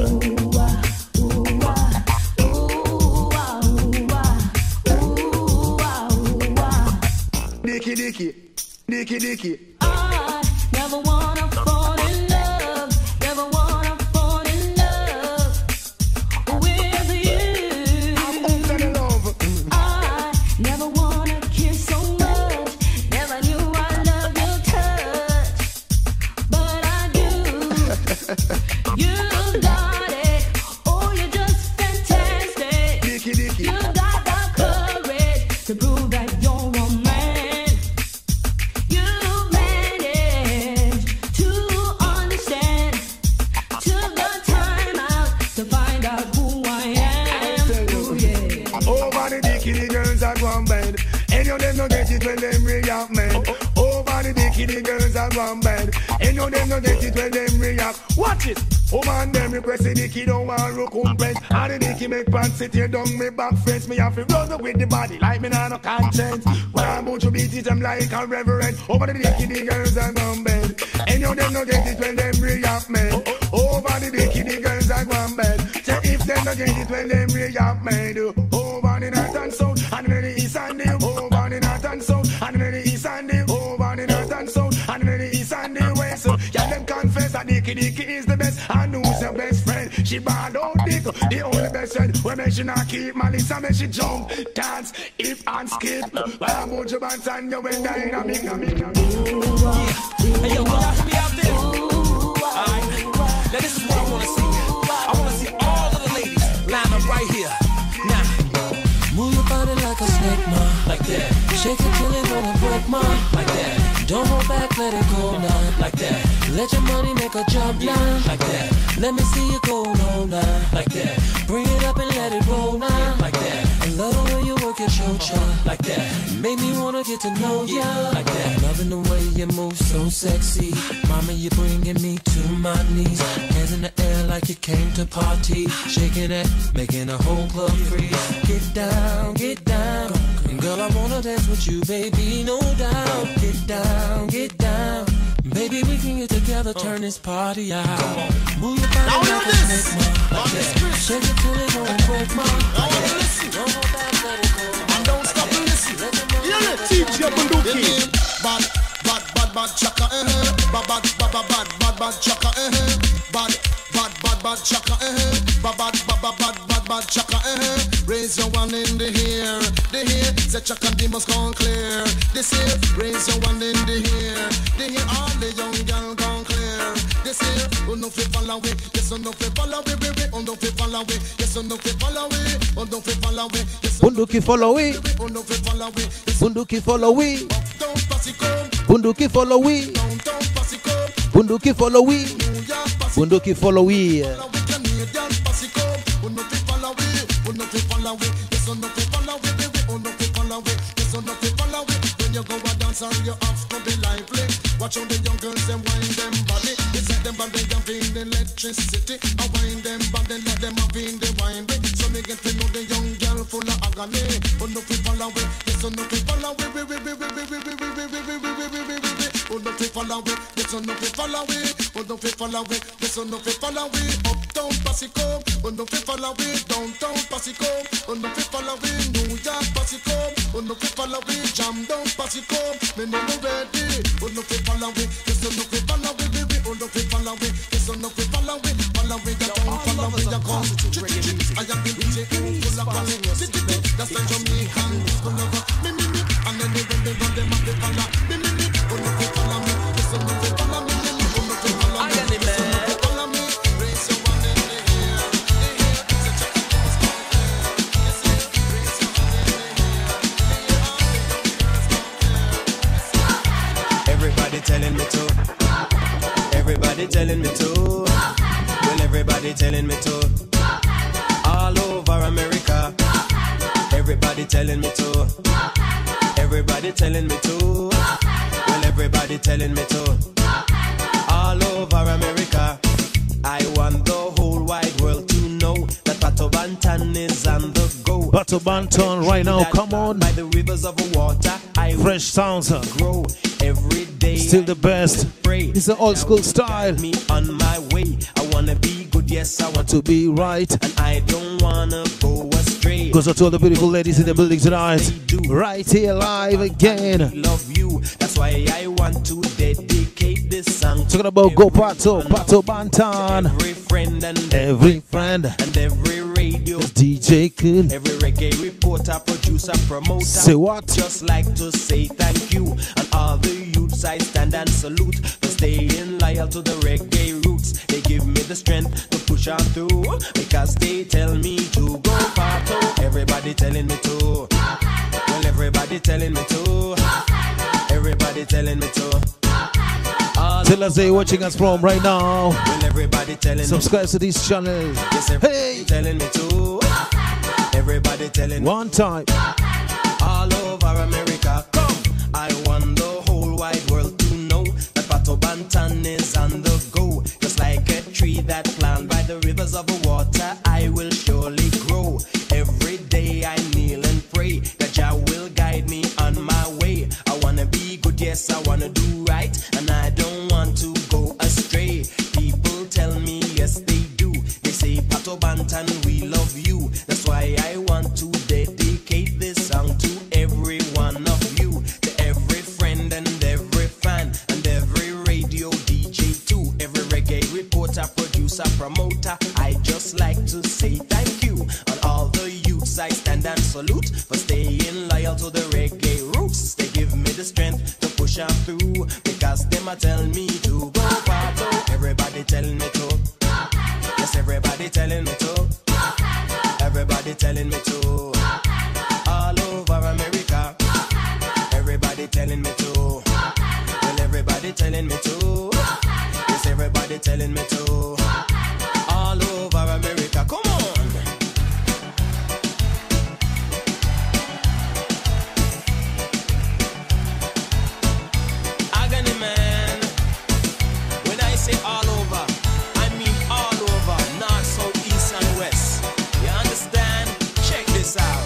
Dicky, Dicky, Dicky, Dicky. I never wanna fall in love. Never wanna fall in love with you. I'm under the love. I never wanna kiss so much. Never knew I loved your touch, but I do. You got it. Oh, you're just fantastic. Dicky, Dicky. You got the courage to prove that you're a man. When them react, man. Over the Dicky, the girls are gone bad. And you them no get it when them react. Watch it. Oh man, them request the Dicky don't want recompense. And the Dicky make pants sit here down me back fence. Me have to run up with the body like me nah no conscience. When I'm about to beat it, I'm like a reverend. Over the Dicky, the girls are gone bad. And you them no get it when them react, man. Over the Dicky, the girls are gone bad. Say if them no get it when them react, man. Over the north and south and the east and the over the north and south and the east and the over the north and south and the east and the west. Yeah, them confess that Dicky Dicky is the best. And who's your best friend? She bad out dick, the only best friend. When me she not keep Melissa, me she jump, dance, hip and skip. But I'm about to bounce and you went down in a big, a big, a big. Hey yo, can y'all be out there? Alright, now this is what I wanna see. I wanna see all of the ladies line up right here. Now, move your body like a snake, ma, like that. Shake it till it gonna break, ma, like that. Don't hold back, let it go now, like that. Let your money make a jump now, like that. Let me see you go low now, like that. Bring it up and let it roll now, like that. I love the way you work your cho-cha, like that. Make me wanna get to know ya, like that. Loving the way you move so sexy. Mama, you're bringing me to my knees. Hands in the air like you came to party. Shaking it, making a whole club freeze. Get down, get down. And girl, I wanna dance with you, baby, no doubt. Get down, get down. Baby, we can get together, turn this party out. Move your body now like a this. snake, ma, like that. Shake it till it don't break, ma, like that. Don't hold back, let it go. And don't stop and listen. Yeah, yeah, teach your bunduki. Bad, bad, bad, bad, chaka, eh, eh. Bad, bad, bad, bad, bad, bad, bad, chaka, eh, eh. Bad, bad, bad, bad, chaka, eh, eh. Bad, bad, bad, bad, bad, bad, bad, chaka, eh, eh. Raise your one in the air, the air. Say chaka, the must gone clear. This here, raise your one in the air, the air. All the young girl gone clear. This here, oh no, fit follow it. Yes, oh no, fit follow it, baby. Oh no, fit follow it. Yes, oh no, fit follow it. Oh no, fit follow it. Bunduki follow it. Oh no, fit follow it. Bunduki follow it. Don't pass it come. Bunduki follow it. Don't pass it come. Bunduki follow it. Bunduki follow it. Watch on the young girls and wind them body. They set them body and feel the electricity. I wind them body, let them up in the wine. So me get to know the young girl full of agony. Oh no people away, yes oh no people away. Oh no people away, yes oh no people away. Oh no people away, yes oh no people away. Uptown Passico, oh no people away. Downtown Passico, oh no people away. New York Passico, oh no people away. Jam down Passico. look it follow me. Yes, you look it follow me. We we look it follow me. Yes, you look it follow me. Follow me, you don't follow me. You come. I am the D J full of quality. That's the Jamaican full of me me me. And then they run they run them up the follow me me me. You look it follow me. Yes, you look it follow me. You look it follow me. Yes, you look it follow me. Raise your one in the air. Everybody telling me to. Everybody telling me to. Well, everybody telling me to. All over America. Everybody telling me to. Everybody telling me to. Well, everybody telling me to. All over America. I want the whole wide world to know that Pato Banton is on the go. Pato Banton right now, come on. By the rivers of water, I fresh sounds. Grow every day. Still the best. It's the old school style. Me on my way. I wanna be good, yes, I want to be right. And I don't wanna go astray. Goes out to all the beautiful ladies in the building tonight. Right here live again. Love you. That's why I want to dedicate this song. Talking about Go Pato, Pato Banton. Every friend and every friend and every radio D J Cool. Every reggae reporter, producer, promoter. Say what? Just like to say thank you. And all the youths I stand and salute for staying loyal to the reggae roots. They give me the strength to push on through because they tell me to go Pato. Everybody telling me to. Well, everybody telling me to. Everybody telling me to. Tell us where you're watching us from right now. Well, everybody telling Subscribe me to this channel. Yes, everybody hey, telling me to. Everybody telling me one time. All over America, come. I want the whole wide world to know that Pato Banton is on the go. Just like a tree that planted by the rivers of water, I will surely grow. Every day I kneel and pray that Jah will guide me on my way. I wanna be good, yes, I wanna do right, and I don't want to go astray. People tell me yes they do. They say Pato Banton, we love you. That's why I want to dedicate this song to every one of you, to every friend and every fan and every radio D J too, every reggae reporter, producer, promoter. I just like to say thank you. And all the youths I stand and salute for staying loyal to the reggae roots. They give me the strength to push on through because them a tell me to go Pato. Everybody telling me to. Yes, everybody telling me to. Everybody telling me to. All over America. Everybody telling me to. Well, everybody telling me to. Yes, everybody telling me to. All over America. Come on. Agony man. When I say all over, I mean all over. North, south, east and west. You understand? Check this out.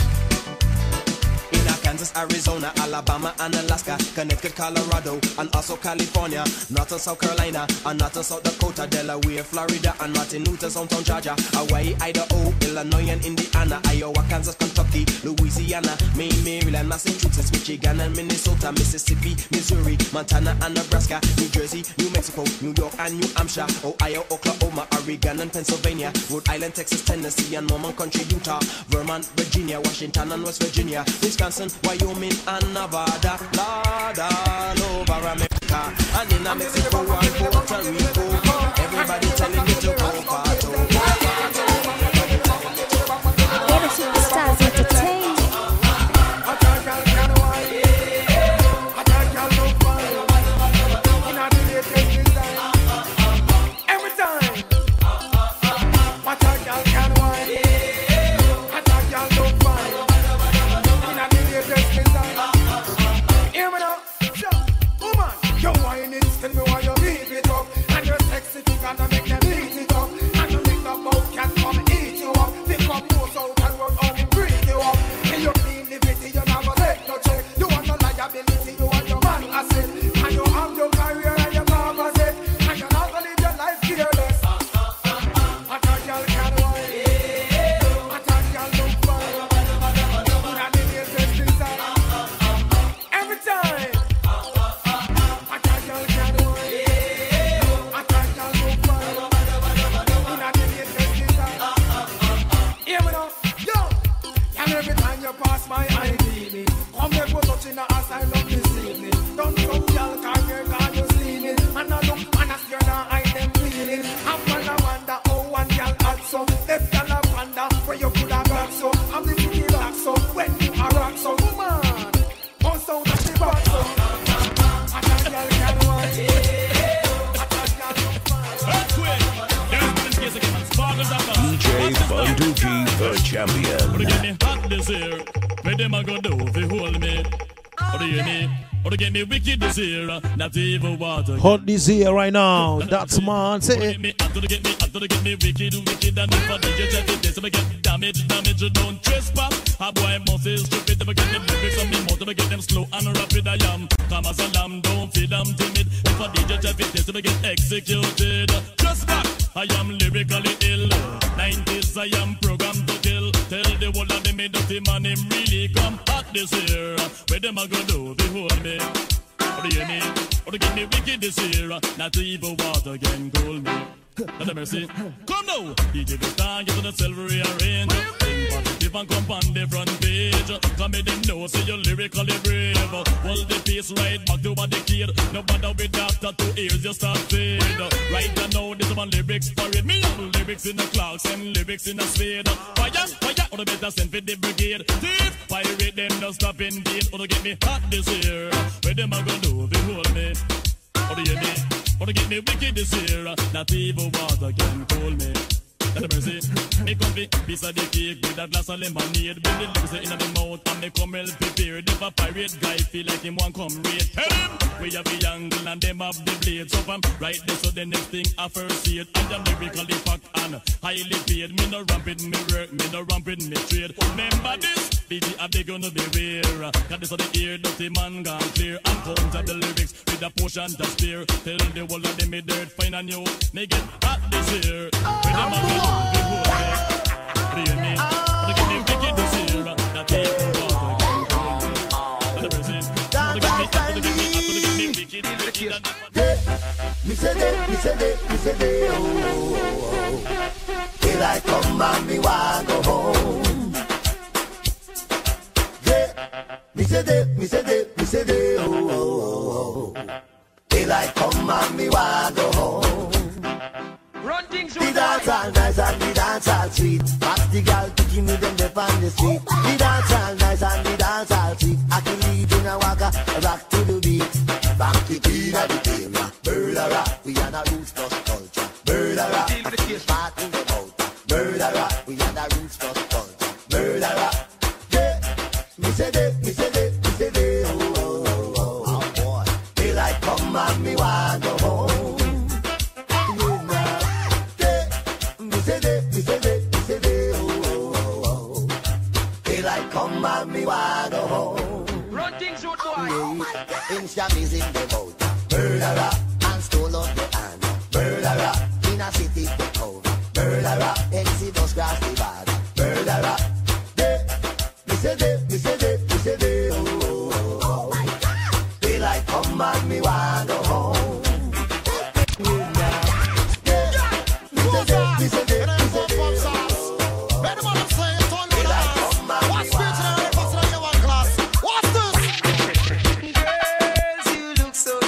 In Kansas, Arizona, Alabama, and Alaska, Connecticut, Colorado, and also California, North and South Carolina, and North and South Dakota, Delaware, Florida, and Martin Luther, Hometown, Georgia, Hawaii, Idaho, Illinois, and Indiana, Iowa, Kansas, Kentucky, Louisiana, Maine, Maryland, Massachusetts, Michigan, and Minnesota, Mississippi, Missouri, Montana, and Nebraska, New Jersey, New Mexico, New York, and New Hampshire, Ohio, Oklahoma, Oregon, and Pennsylvania, Rhode Island, Texas, Tennessee, and Mormon Country, Utah, Vermont, Virginia, Washington, and West Virginia, Wisconsin, Wyoming, and Nevada, Lord, all over America, and in Mexico, and Puerto Rico, everybody telling me to go Pato. Where the superstars entertain. Every time, what a girl can whine, what a girl look fine. In a the latest design. Hear me now, woman, you whine it, tell me why you leave it up, and you're sexy that's my I D me. Come here, go touch in the ass, I love this evening. Don't come, y'all, can you, can you see me? And I look, and I scared, I them feeling. I'm gonna wonder, oh, one y'all had so. If y'all a wonder, where you could have got so. I'm the city lock so, when you are rock so. Woman, bounce out of the box so. And a y'all can want it. D J Bunduki, the champion. What do you get me hot this year? Where them a go do if you hold me? What do you need? What do you get me wicked this year? Not even water. Hot this year right now. That's man. Say it. Me hot to get me hot to get me wicked, wicked, and if I D J check it, this I get damage, damage. You don't trespass. A boy must is stupid. If I get them lyrics on me mouth, if I get them slow and rapid, I am. Come as a lamb, don't feel I'm timid. If I D J check it, this I get executed. Just back. I am lyrically ill. nineties I am programmed to kill. Tell the world that they made dirty man him really come hot this year. Where them a go do? Behold me. What do you mean? What do you get me wicked this year? Not even water can cool me. Not a mercy. Come now. D J the star, get to the silver rearrange. Think positive and come on the front page. Come make them know, say you're lyrically brave. Hold the pace right back to what they kid. No matter with after two ears, you start fade. Right now, this is my lyrics parade. Me love lyrics in the clocks and lyrics in the spade. Fire, fire, or the better send for the brigade. Thief, pirate them, no stop in gate. Or to get me hot this year. Where them a gonna do, they hold me. Or do you mean? Or to get me wicked this year. Not even water can cool me. That's a mercy. Me come be piece of the cake with a glass of lemonade. Bring the lips in the mouth and me come well prepared. If a pirate guy feel like him want come raid, tell him we have the angle and them have the blade. So I'm right there, so the next thing I first see it. And I'm lyrically packed and highly paid. Me no rampant me work, me no rampant me trade. Remember this, B G are they gonna be rare. Cause this are the ear dirty man gone clear. And counter the lyrics with a portion to spare. Tell the whole of them me dirt fine and new. Me get hot this year. With them a go. Me say that, me say that, me say that, oh. Till I come and me want go home. Yeah, me say that, me say that, me say that, oh. Till I come and me want go home. Run things the dance all nice and the dance all sweet. Pass the girl picking me them up on the street. The dance all nice and the dance all sweet. I can lead in a waka, rock to the beat. Back the queen of the game, murderer. We are the roots plus culture, murderer. Part in the mouth, murderer. We are the roots plus culture, murderer. Yeah, me say that, me say that, me say that. Oh, oh, oh, oh, boy. Till I come and me want go home. Come and me want go home. Run things out, boy. Yeah. Insta is in the boat, murderer. And stole up the hand, murderer. In a city to cover, murderer. Exodus cross the border, murderer. Yeah. Me say that, me say that, me say that. Oh, oh, oh, my God. Feel like come and me want go home. Yeah. Me say that, me say that, me say that. So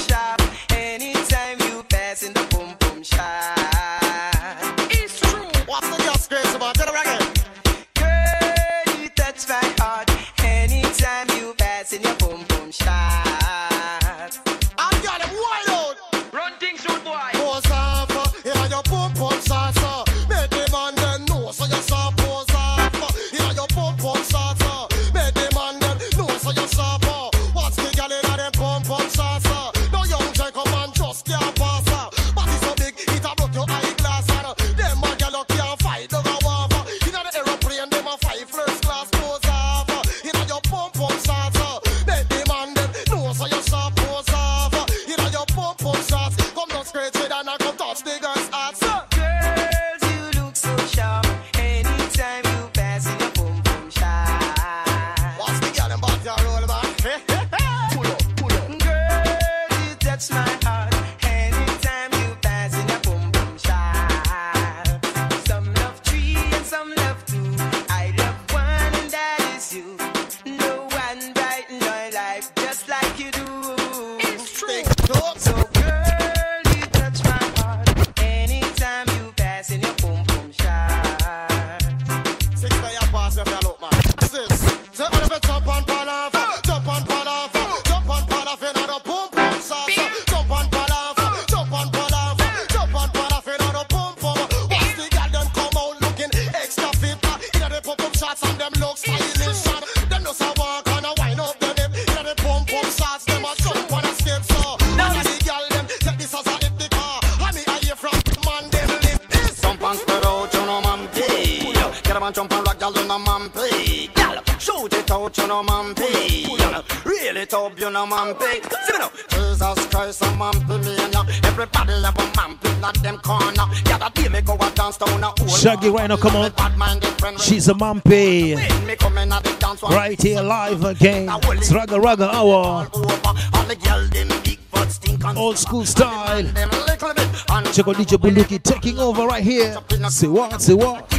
Get a man jump and rock, y'all, you know, man, play. Y'all, shoot it out, you know, man, play. Y'all, reel it up, you know, man, play. See me now. Jesus Christ, a man, play me, and y'all. Everybody have a man, play, not them corner. Yeah, that day me go a dance down a hole. Shaggy right now, come on. She's a Mampy. Right here, live again. It's Ragga Ragga Hour. Old school style. Check out D J Bunduki taking over right here. Say what, say what?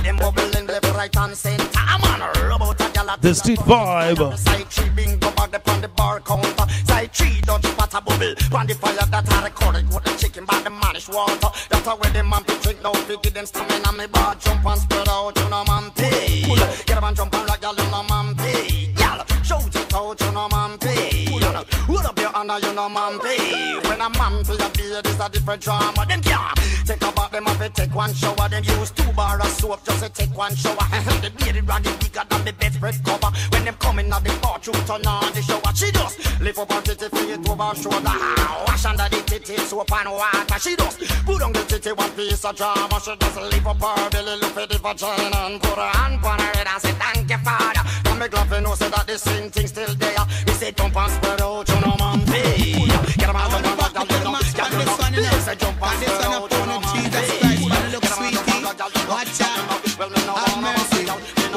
The street vibe. Side three bingo bag upon the bar counter. Side three dodgy pot a bubble. Pan the fire that I recorded with the chicken by the manish water. That's how where the man be drink now. Fifty them stamina on me bar. Jump and spread out, you know man pay. Get up and jump and rock, y'all, you know man pay. Y'all, shout it out, you know man pay. Hold up your honor, you know man pay. When a man play a beard, it's a different drama. Them can't take a bath, them have to take one shower. Them use two bar of soap just to take one shower. The bearded raggy bigger than the bedspread cover. When them coming out the bathroom, turn on the shower. She just lift up her titty, feet over her shoulder. Wash under the titty, soap and water. She just put on the titty, one piece of drama. She just lift up her belly, look at the vagina and put her hand on her head and say thank you, Father. Come make love, you know, say that the same thing still there. He said jump and spread out, you know, man, pay. Get a man, jump and rock, you know, get a man, he said jump and spread out, you know, man, pay. Watch out, have mercy.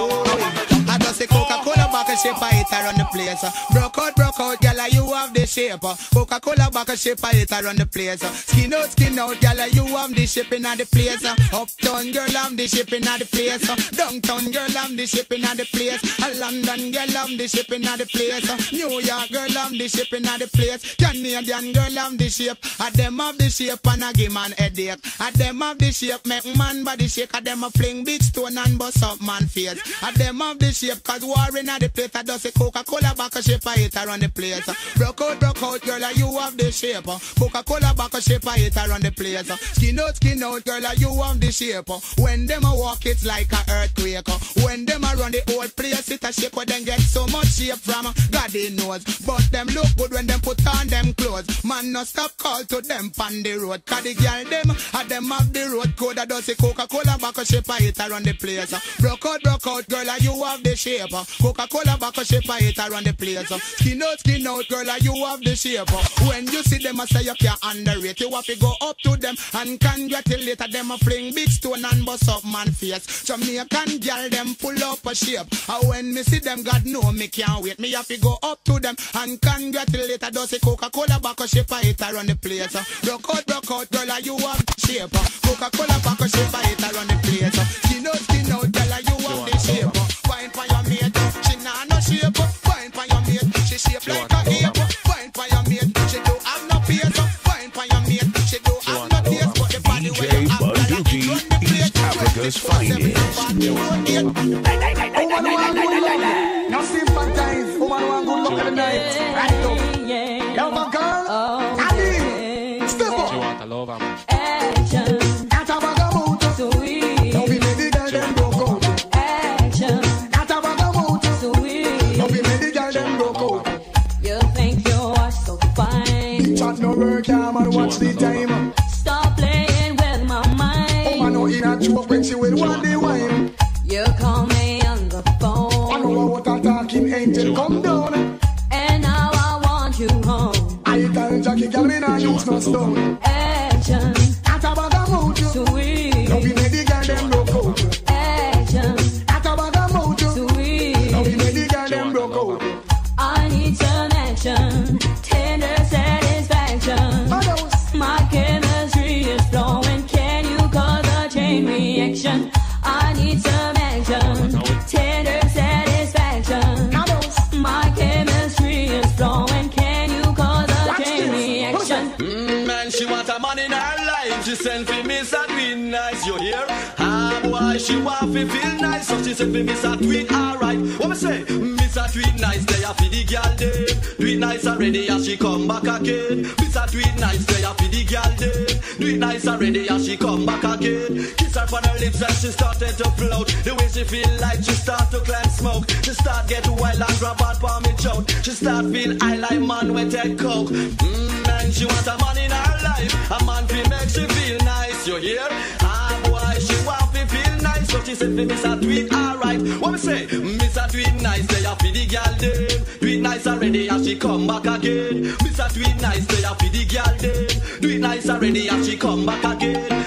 I just say Coca-Cola back a shape, I hit around the place. Broke out, broke out, gyal, you have the shape. Coca-Cola back a shape, I hit around the place. Skin out, skin out, gyal, you have the shape in the place. Uptown girl, I'm the shape in the place. Downtown girl, I'm the shape in the place. London girl, I'm the shape in the place. New York girl, I'm the shape in the place. Canadian girl, I'm the shape. I them have the shape and I give man headache. I them have the shape, make man body shake. I them a fling big stone and bust up man face. I them have the shape, cause war in the place. I just say Coca-Cola back a shape, I hit around the place. Broke out, broke out, girl, you have the shape. Coca-Cola back a shape, I hit around the place. Skin out, skin out, girl, you have the shape. When them a walk, it's like a earthquake. When them a run the whole place, it a shake. When them get so much shape from God they knows. But them look good when them put on them clothes. Man, no stop call to them on the road. Cause the girl them, a them have the road code. I don't say Coca-Cola back a shape, I hit around the place. Broke out, broke out, girl, you have the shape. Coca-Cola back a shape, I hit around the place. Skin out, skin out, girl, you have the shape. When you see them, I say you can't underrate. You have to go up to them and congratulate them. A fling big stone and bust up man face. Jamaican girl, them full up a shape. And when me see them, God know me can't wait. Me have to go up to them and congratulate. I don't say Coca-Cola back a shape, I hit around the place. Broke out, broke out, girl, you have the shape. Coca-Cola back a shape, I hit around the place. Skin out, skin out, girl, you have the shape. Wine for your mate, she nah no shape. Wine for your mate, she shape like a ape. Wine for your mate, she do have no face. Wine for your mate, she do have no taste. But the body D J Bunduki, East Africa's finest. Now sympathize, woman want good luck at the night. Right up. Love a girl, Adi, step up. She want a lover, man. Action. That's a vagabond. Sweet. Don't be made the girl them broke out. Action. That's a vagabond. Sweet. Don't be made the girl them broke out. You think you are so fine. Big chat no work, yeah, man, watch the time. Stop playing with my mind. Oh, man, no in a joke when she will want the wine. You call me on the phone. I know what a talking angel come down. And now I want you home. I tell Jackie, girl, me nah use no stone. Action. That's a vagabond. Sweet. Don't be made the girl them broke out. Action. That's a vagabond. Sweet. Don't be made the girl them broke out. I need some action. Tender satisfaction. My chemistry is flowing. Can you cause a chain reaction? I need some action. Tender satisfaction. My chemistry is flowing. Can you cause a chain reaction? Mm, man, she want a man in her life. She send for me so tweet nice. You hear? Ah, boy, she want to feel nice. So she send for me so tweet alright. What me say? Miss a tweet nice. They are for the girl day. Do it nice already and she come back again. Miss a tweet nice. They are for the girl day. Do it nice already and she come back again. Kiss her on her lips and she started to float. The way she feel like she start to climb smoke. She start get wild and grab out for me choke. She start feel high like man with that coke. Mmm, man, she want a man in her life. A man feel make she feel nice, you hear? Ah, boy, she want to feel nice. So she said, Miss I do it alright. What me say? Miss I do it nice, they are for the girl them. Do it nice already and she come back again. Miss I do it nice, they are for the girl them. Do it nice already and she come back again.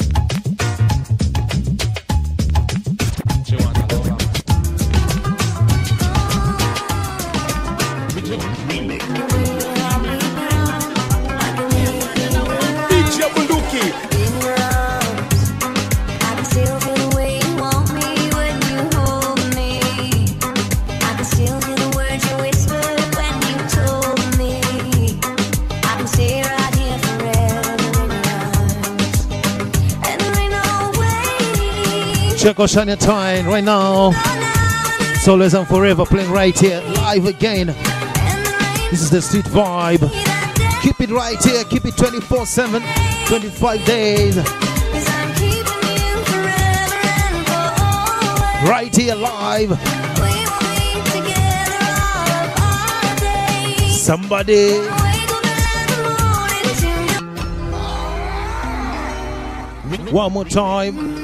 Check out Shania Twain right now. It's always and forever playing right here, live again. This is the street vibe. Keep it right here, keep it twenty-four seven, twenty-five days. Right here, live. Somebody. One more time.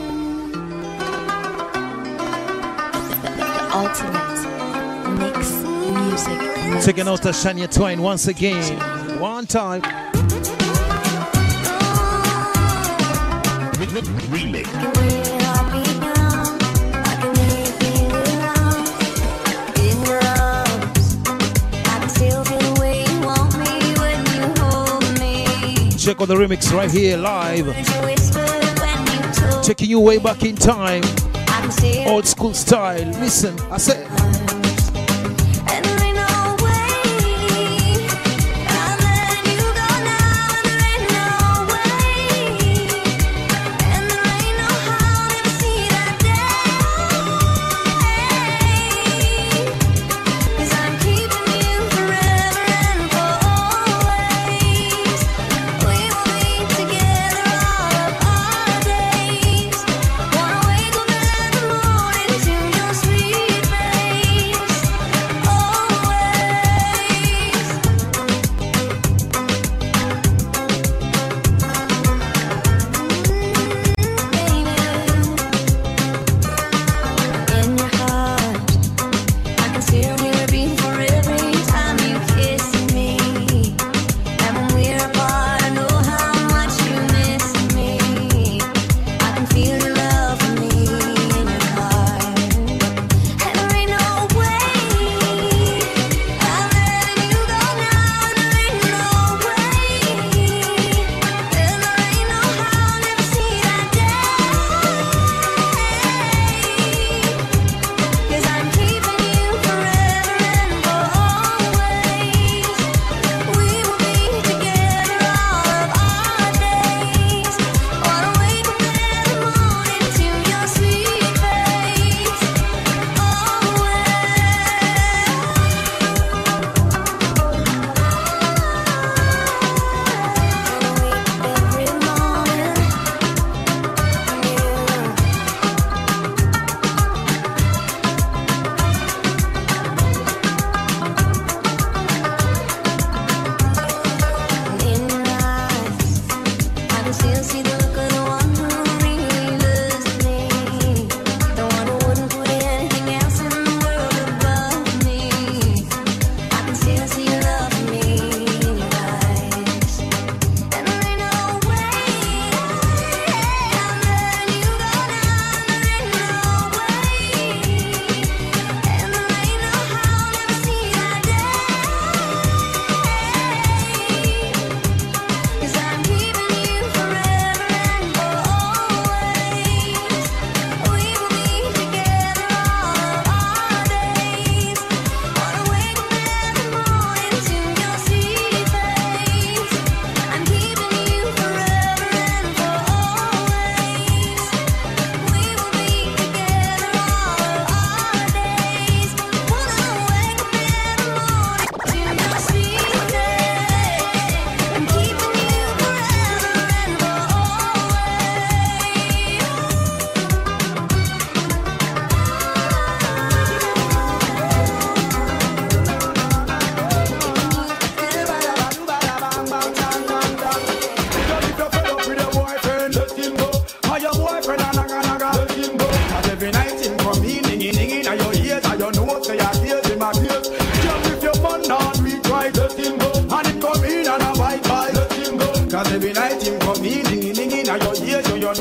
Ultimate mix music. Taking out the Shania Twain once again. One time. Remix. Check out the remix right here live. Taking you way back in time. Old school style. Listen, I said.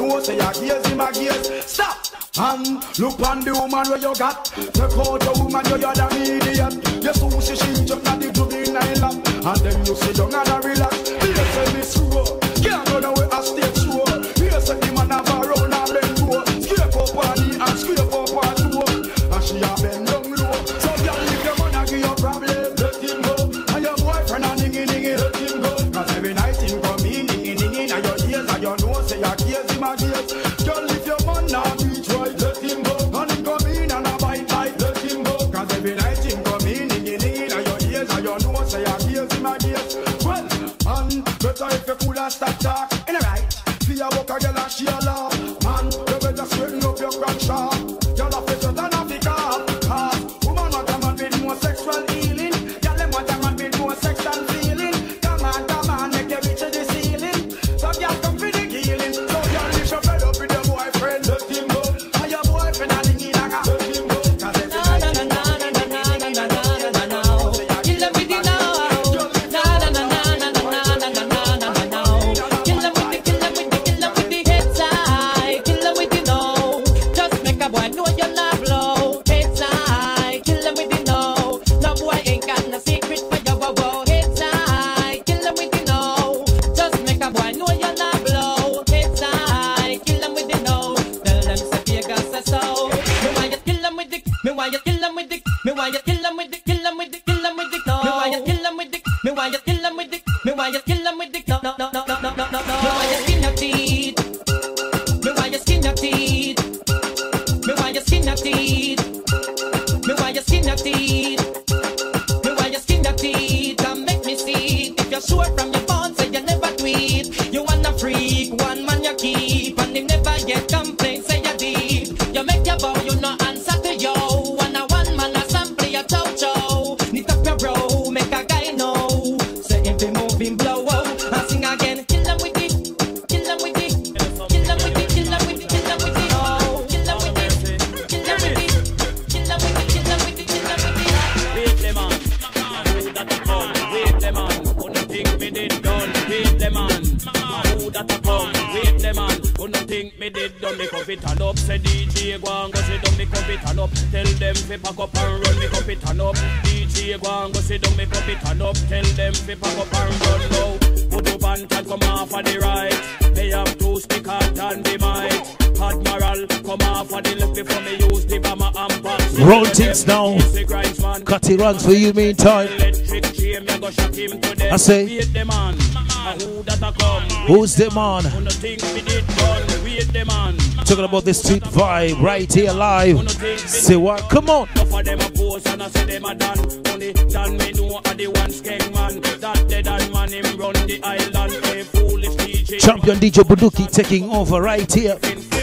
know say your gaze in my gaze. Stop and look on the woman where you got. Take out the woman you are the idiot. You so she she jump at the juvenile lap, and then you sit down and a relax. You say me slow, can't go down with a stage show. You say the man have a round and bend low, scrape up on the and scrape up on two, and she a bend down low. So girl, if your man a give you problem, let him go. And your boyfriend a ningy ningy, let him go. Cause every night him come in, ningy ningy, and your ears and your nose say your gaze in my gaze. Girl, if your man not reach right, let him go. And him come in and a bite bite, let him go. Cause every night him come in, ningy ningy, and your ears and your nose say your gaze in my gaze. Well, and better if you cool and stop talk. In the right, see a walk a girl and she a laugh. Man, you better straighten up your crack sharp. Girl a fit and a pick up. Cause woman want a man with more sexual healing. Girl them want a man with more sex and feeling. Come on, come on, make you reach to the ceiling. So girl come for the healing. So girl if you fed up with your boyfriend, let him go. And your boyfriend a thingy like a let him go. Cause every night him come in, ningy ningy, and your ears and your nose say your gaze in my gaze. Me why you kill 'em with the, me why you kill 'em with the, kill 'em with the, kill 'em with the, no. Me why you kill 'em with the, me why you kill 'em with the, me why you kill 'em with the, no no no no no no no no. Me why you skin your teeth, me why you skin your teeth, me why you skin your teeth, me why you skin your teeth, me why you skin your teeth and make me see it. If you're sure from your phone, say you never tweet. You wanna freak, one man you keep, and him never get complaints. Say you deep, you make your bow, you no answer to yo. One a one man a sample your chow chow. Knit up your bro, make a guy know. Say if he move him blow out, and sing again. Kill 'em with it, kill 'em with it, kill 'em with it, kill 'em with it, kill 'em with it, oh, kill 'em with it, kill 'em with it, kill 'em with it, kill 'em with it, kill 'em with it. Wait them on, who that a come? Wait them on, who think me did done? Wait them on, who that a come? Wait them on, who think me did done? Me cup it and up, say D J go and go sit down. Me cup it and up, tell them fi pack up and run. Me cup it and up, D J go and go sit down. Me cup it and up, tell them fi pack up and run now. Put up and can come off of the right. They have two stickers and the mic. Admiral come off of the left before me use the bomber and pass. Roll things now. Cut it runs for you meantime. I say, who's the man? Talking about the street vibe right here live. Say what? Come on. Champion D J Buduki taking over right here.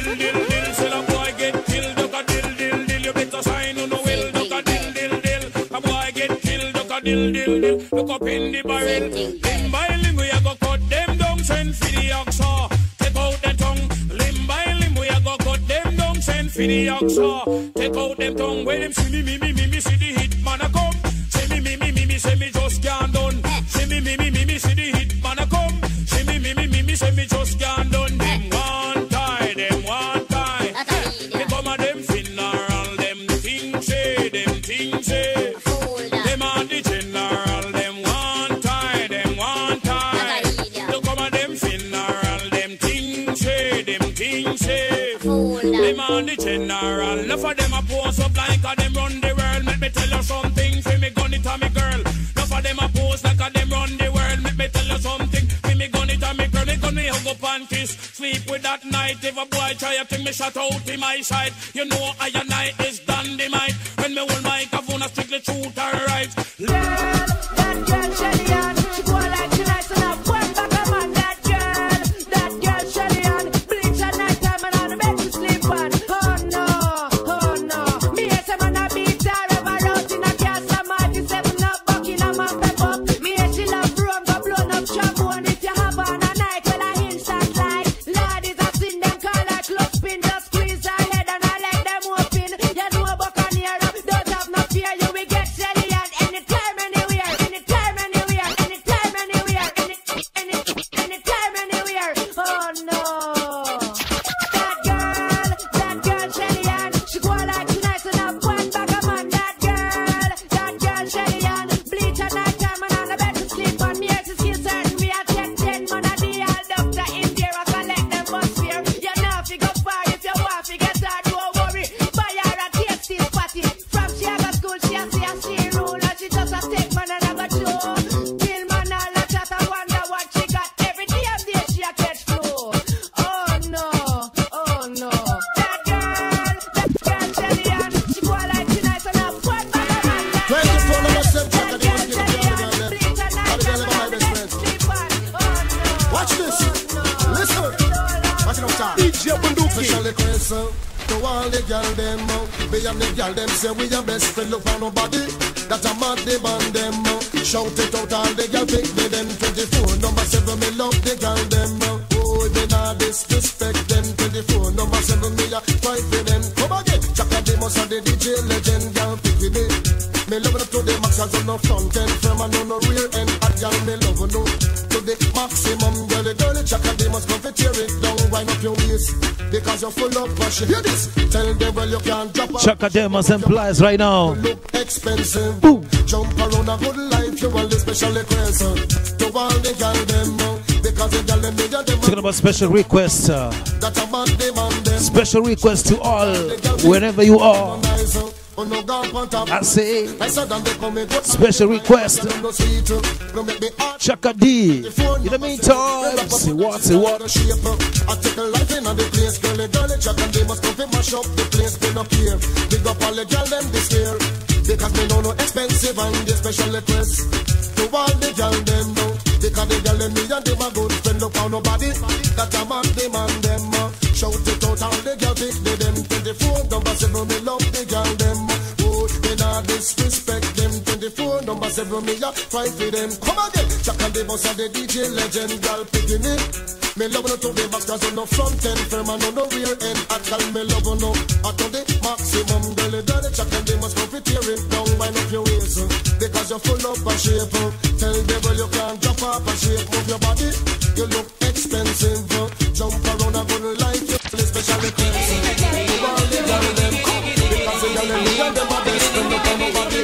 Dill, dill, dill. Look up in the barrel. Limb by limb, we a go cut them down. Send for the oxa. Take out the tongue. Limb by limb, we a go cut them down. Send for the oxa. Take out them tongue. When them see me, me, me, me, me, see the hit man a come. Say me, me, me, me, me, say me just can't done. Say me, me, me, me, me, see the hit man a come. Say me, me, me, me, me, say me just can't done. Them one tie, them one tie. They come a them funeral, them things say, them things say. Them are the general, them one tie, them one tie. Look come them funeral, them things say, them things say. Them are the general. Enough of them a pose up like a them run the world. Let me tell you something, for me gun it a me girl. Enough of them a pose like a them run the world. Let me tell you something, for me gun it a me girl. They gun me hug up and kiss, sleep with that night. If a boy try to think me shut out in my side, you know I and I is dynamite. When me hold my microphone, I strictly truth and right. That girl Shelly Ann, she go like she nice and have one back a man. That girl, that girl Shelly Ann, bleach at night time and on the bed to sleep on. Oh no, oh no. Me hate a man a beat her ever out in a castle. Marty seven up, Buckingham and pep up. Me hate she love rum, go blown up shampoo. If you have on a night, well a hinge that like. Lord is a sin, them call her close pin. Just squeeze her head and I let them open. You know Buccaneer up, don't have no fear, you will get Shelly Ann anytime, anywhere. D J Bunduki. Special request to all the girl them. Me and the girl them say we are best friend. Look for nobody that a mad the band them. Shout it out all the girl pick me them. Twenty-four number seven me love the girl them. Oh they not disrespect them. Twenty-four number seven me a fight for them. Come again, Chaka Demos and the D J legend girl pick me. Me love it to the max as on the front end. From and on the rear end. At girl me love no to the maximum. Girl the girl Chaka Demos come to tear it down. Wind up your waist because you're full of passion. Hear this. Tell them well you can't drop out. Chaka Demos and Plies right now. Look expensive. Boom. Jump around a good life. You want the special request to all the girl them. Because the girl them need them. Talking about special requests. Uh, that a man demand them. special requests to all, wherever you are. I say, special request. Chaka D. In the meantime, say what, say what. I take a life in the place, girl, girl, Chaka D must come to mash up the place, been up here. Big up all the girl them this year. Because me know no expensive and the special request to all the girl them know. Because the girl them me and them a good friend, look how nobody that a man demand them. Shout it out all the girl pick the them. Twenty-four number seven me love the girl them. Oh, they not disrespect them. Twenty-four number seven me a fight for them. Come again, Chaka Demos and the D J legend girl picking it. Me love no to the max cause on the front end. Firm and on the rear end. I tell me love no at the maximum. Girl, girl, Chaka Demos come to tear it down. Wind up your waist because you're full of a shape. Tell the devil you can't drop off a shape. Move your body, you look expensive. Jump around a good life, you play special request. You all the girl them come because the girl them and them are best friend. Look on nobody.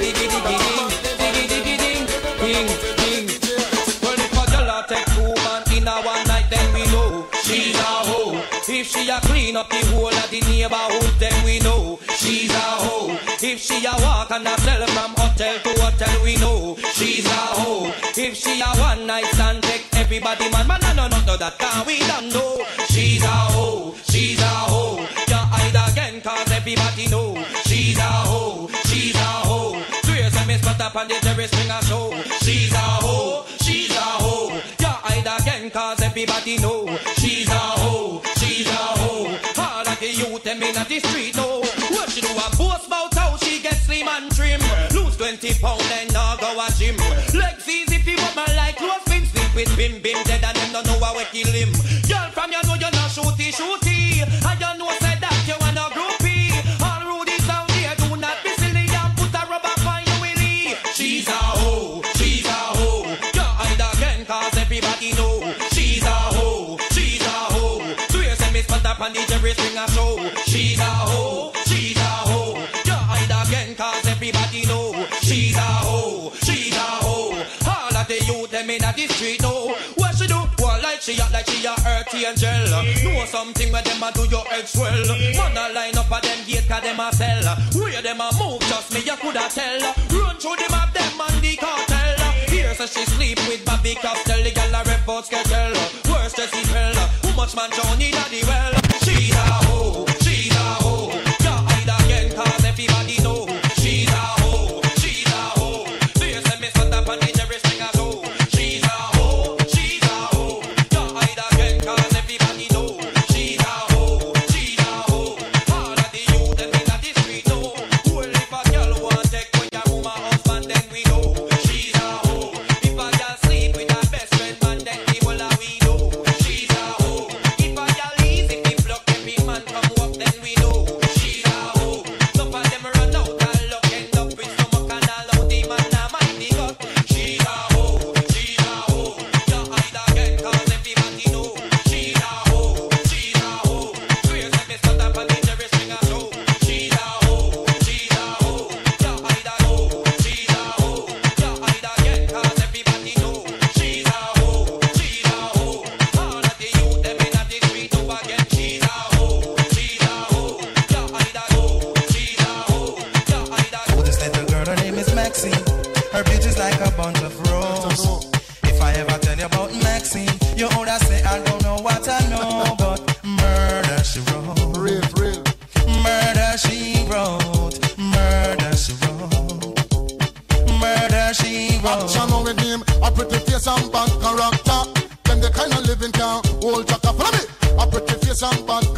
Ding, ding. Well, if a girl a take two man in a one night, then we know she's a hoe. If she a clean up the whole of the neighborhood, then we know she's a hoe. If she a walk and a sell from hotel to hotel, we know she's a hoe. If she a one night stand, take everybody man, man, no, no, no, that can we don't know. She's a hoe, she's a hoe. You hide again, cause everybody know she's a hoe, she's a hoe. Three years I miss but up on the terrace bring a show. She's a hoe, she's a hoe. You hide again, cause everybody know she's a hoe, she's a hoe. All of the youth them in the street know what she do a boast about how she get slim and trim. Lose twenty pound and now go a gym. Legs easy if you want my like close been sleep with bim bim dead and them don't know how we kill him. Girl from you know you're not shooty shooty. And you know said that you want a groupie. All rudies out there do not be silly and put a rubber on your willy. She's a hoe, she's a hoe. You hide again cause everybody know she's a hoe, she's a hoe. Two years and miss put up on the terrace bring a show. She's a hoe, she's a hoe. You hide again cause everybody know she's a hoe, she's a hoe. All of the youth them in the street know what she do. Well, like she act like she a earth angel. Know something where them a do your head swell. Man a line up a them gate cause them a sell. Where them a move just me you coulda tell. Run through the map them and the cartel. Here so she sleep with Bobby Costel. The gal a report schedule. Worse just he fell. Who much man Johnny daddy well. She's a hoe, she's a hoe. You hide again cause everybody know she's a hoe, she's a hoe. Do you say me sat up on the terrace bring a show? She's a hoe, she's a hoe. You hide again cause everybody know she's a hoe, she's a hoe. All of the youth them in the street know. Well if a girl want take when your woman husband then we know she's a hoe. If a girl sleep with her best friend man then the whole of we know she's a hoe. If a girl easy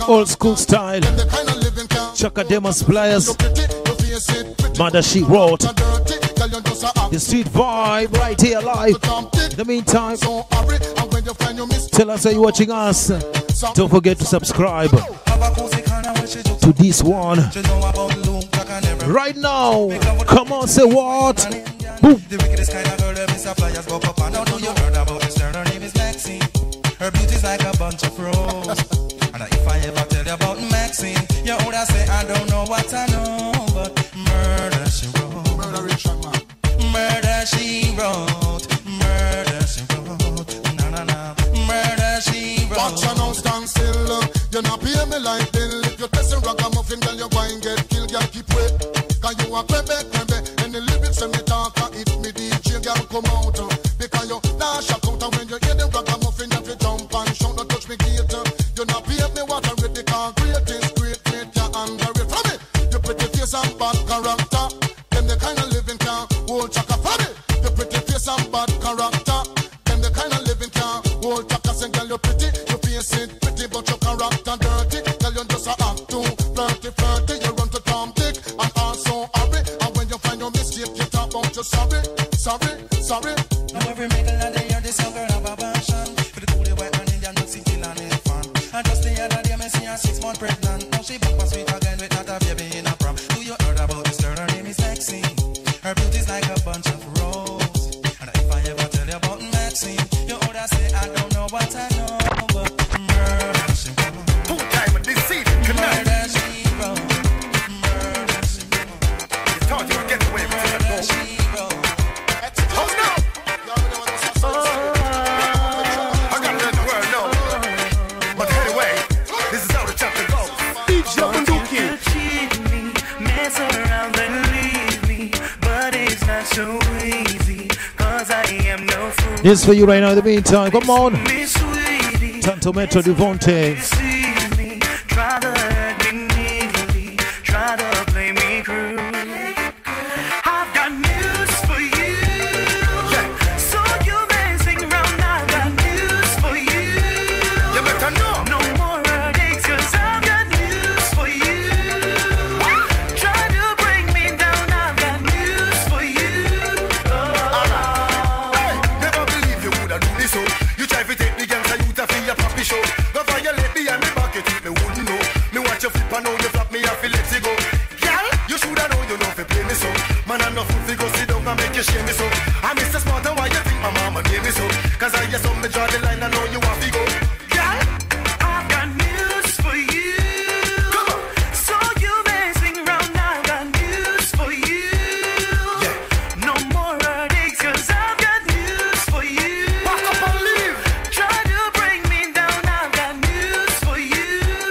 Old school style. Chaka Demos Pliers. Mother she wrote. The street vibe right here live. In the meantime, tell us how you're watching us. Don't forget to subscribe to this one. Right now, come on, say what? Boom. The wickedest kind of girl, them is a flyers go up. I don't know you heard about this girl, her name is Maxine. Her beauty's like a bunch of roses. And if I ever tell you about Maxine, you would say I don't know what I know, but murder she wrote. Murder she wrote. Murder she wrote. Na na na. Murder she wrote. Watch your now stand still. You not pay me like bill. If you're testing ragamuffin, girl, you go and get killed. Girl, keep wait. Cause you a crebe, crebe. And the lyrics when me talk, it me D J, girl, come out. Because you dash a counter when you hear the ragamuffin, you have to jump and shout, don't touch me gate. You not pay me what I read, because great is great, great, you underrate. From it, you pretty face and bad character. Them the kind of living can hold chaka. From it, you pretty face and bad character. Them the kind of living can hold chaka. Say, girl, you pretty, you face it pretty, but your character dirty. Girl, you just a act too flirty, flirty. You run to Tom Dick and also hurry. And when you find your mistake, you talk about you sorry, sorry, sorry. Now every middle of the year, this young girl have a passion for the coolie white and Indian nuts, still and it's fun. And just the other day, me see her six months pregnant. Now she back for sweet again with not a baby in a prom. Do you heard about this girl? Her name is Maxine. Her beauty's like a bunch of roses. And if I ever tell you about Maxine, you would say I don't know what I know, but murder she wrote. Full time and deceiving connect. Murder she wrote. Murder she wrote. You thought you would get away with it, Murder she wrote. Oh no! I gotta let the world know. But anyway, this is how the chapter goes. D J Bunduki. Cheat me, mess around and leave me, but it's not so easy, cause I am no fool. This for you right now in the meantime. Come on. Me sweetie, Tanto Metro Devontae. see me, try to hurt me neatly, try to play me cruel. I've got news for you. So you messing around, I've got news for you. You better know. No more heartaches, cause I've got news for you. Try to bring me down, I've got news for you. Hey, never believe you woulda do this, so you try to take the girls and you to feel your papi show. Go violate me and me back you think me wouldn't know. Me watch you flip and now you flap me and feel let it go. Girl, you shoulda know you know fi play me so. Man I'm not fool fi go sit down and make you shame me so. I Mister Smarter, why you think my mama name me so? Cause I hear some me draw the line and know you want fi go. Girl, I've got news for you. come on. So you messing around, I've got news for you. No more heartaches, cause I've got news for you. Pack up and leave. Try to bring me down, I've got news for you.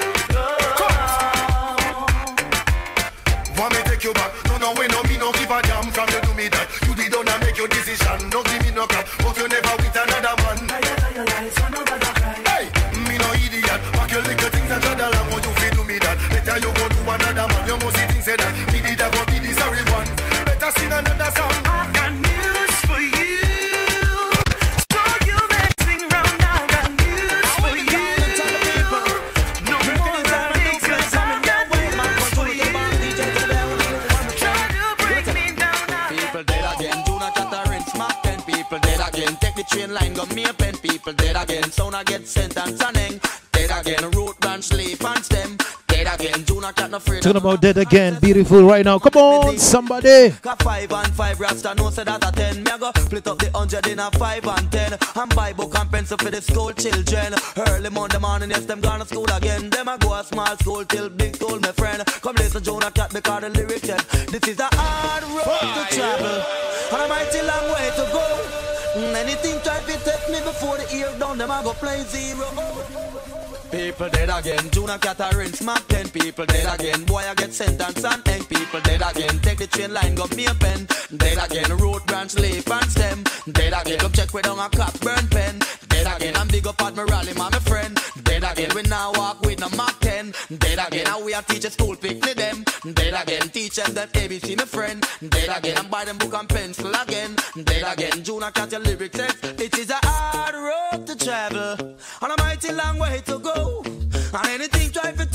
Want me take you back? No, no, we no me no give a damn from you do me that. You did not make your decision. No give me no crap, but you never with another man. Hey, me no idiot. Pack your little things and try to land when you feel do me that. Better you go to another man. You must see things say that. Me did a go be the sorry one. Better sing another song. I've got news for you. So you messing around, I've got news for you. No more heartaches, cause I've got news for you. Try to bring me down, I've People dead again, do not cut a rinse, mark ten. People dead again, take the train line, go me a pen. People dead again, sound I get sentence and hang. Dead again, root branch, leaf and stem. Dead again, do not cut no afraid. Talking about dead again. Beautiful right now. Come on, somebody. Got five and five rasta, no say that a ten. Me a go split up the hundred in a five and ten. And buy book and pencil for the school children. Early Monday morning, yes, them gone to school again. Them a go a small school till big school, my friend. Come listen, Jonah Cat, because the lyrics said, this is a hard road to travel, and a mighty long way to go. Mm, anything try to take me before the ear down, them a go play zero. People dead again, Juna Catherine, smack ten. People dead again, boy I get sentenced and hang. People dead again, take the train line, got me a pen. Dead again, root branch, leaf and stem. Dead again, come check with on a cop burn pen. Dead again, I'm big up at my rally, my friend. Dead again, we now walk with no Mac ten. Dead again, and we are teaching school pick me them. Dead again, teach them that A B C my friend. Dead again, and buy them book and pencil again. Dead again, Juna Cat your lyrics says, it is a hard road to travel, and a mighty long way to go. And anything try to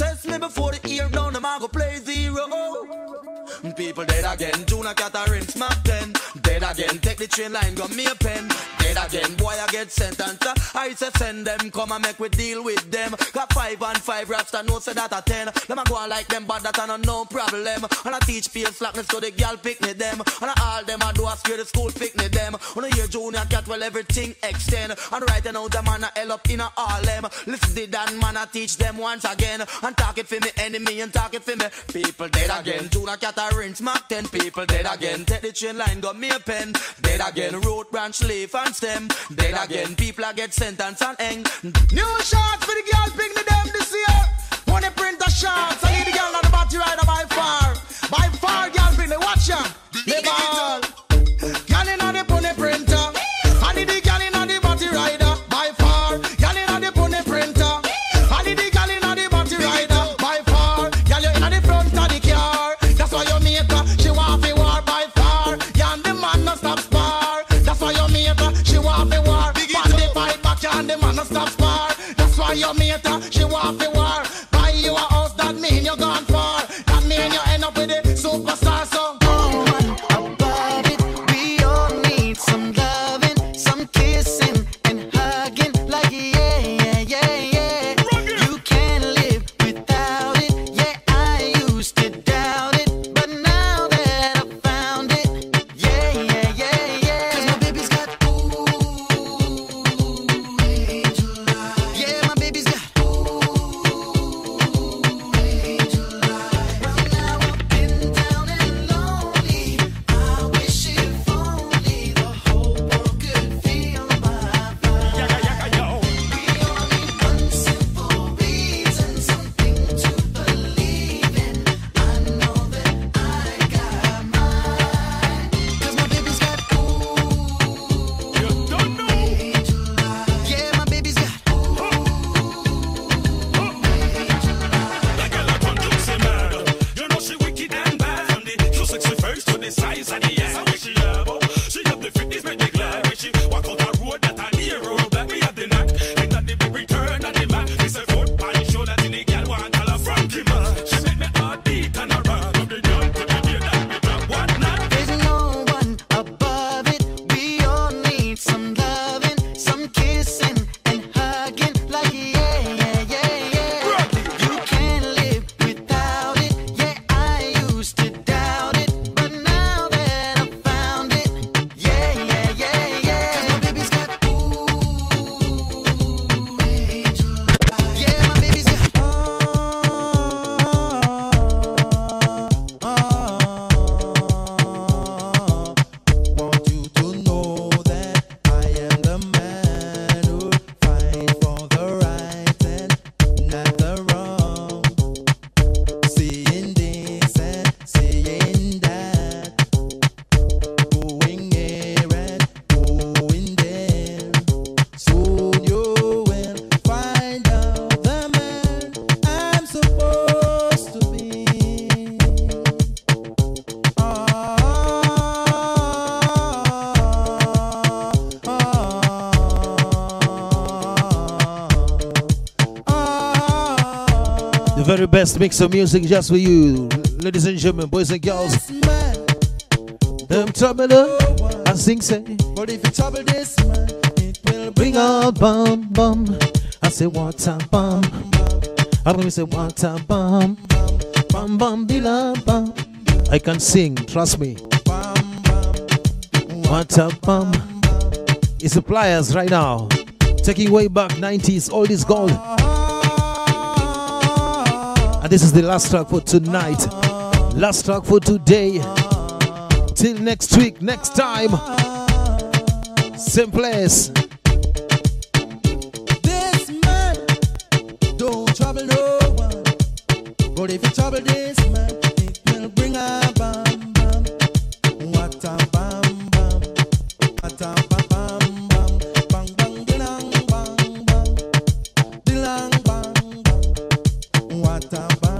I go play zero. People dead again, tuna Catherine smack ten. Dead again, take the train line, got me a pen. Dead again, boy I get sentenced. I say send them, come and make we deal with them. Got five and five raps, that no say that a ten. Them a go on like them, but that a no, no problem. And I teach feel slackness so the girl pick me them. And I all them I do a scare the school pick me them. On a year junior cat, well everything extend. And right now the man a hell up in a Harlem. Listen to that man I teach them once again. And talk it for me enemy and talk it for me. People dead again, tuna cat a rinse mark ten. People dead again, take the train line, got me a pen. Dead again, road branch, leaf and stem. Dead again, people a get sentenced and hang. New shots for the girl, pick me them this year. Money print a shots, I need the girl on the battery rider by far. By far, girl, pick me watch ya. Me ball. Girl in on the pony printer. I need the girl in on the battery rider by far. Girl in on the pony printer. I need the girl in on the battery rider by far. Girl, you in on the front of the car. That's why you make her, she want to war by far. Yeah, and the man no stop spar. That's why you make her, she want to war. Man, they fight back, yeah, and the man no stop spar. That's why you make her, she want to war. Buy you a house, that mean you gone far. That mean you end up with a superstar song. Above it, we all need some loving, some kissing and hugging. Like yeah, yeah, yeah, yeah. You can't live without it. Yeah, I used to doubt it, but now that I found it, yeah, yeah, yeah, yeah. 'Cause my baby's got ooh, angel eyes. Yeah, my baby's got size of the ass, I wish she have, oh. She have the fitness, make me glad. When she walk out the road, that a near road, that we have the knack. And that the big return of the back. It's a foot pan, show that in the girl want all of Frankie man. She make me heart beat and a rock. From the girl to the day that we drop, what not? There's no one above it. We all need some loving, some kissing and hugging. Like yeah, yeah, yeah, yeah. You can't live without it. Yeah, I used to doubt it, but now that I found it, yeah, yeah, yeah, yeah. 'Cause my baby's got ooh, angel eyes. Yeah, my baby's got Want you to know that I am the man who fights for the right and not the wrong. Seeing this and seeing that, going here and going there. Soon you will find out the man I'm supposed to be. The very best mix of music just for you, ladies and gentlemen, boys and girls. Them trouble up and sing say, But if you trouble this man, it will bring out bum bum. I say water bum. I'm gonna say water bum. Bum bum bila bum. I can sing, trust me. Water bum. It's the Pliers right now, taking way back nineties, all this gold. And this is the last track for tonight. Last track for today. Till next week, next time. Same place. This man don't trouble no one. But if you trouble this man, it will bring a bam bam. What a bam bam. What a bam bam bam. Bang bang dilang bang bang. Dilang bang bang. What a bam.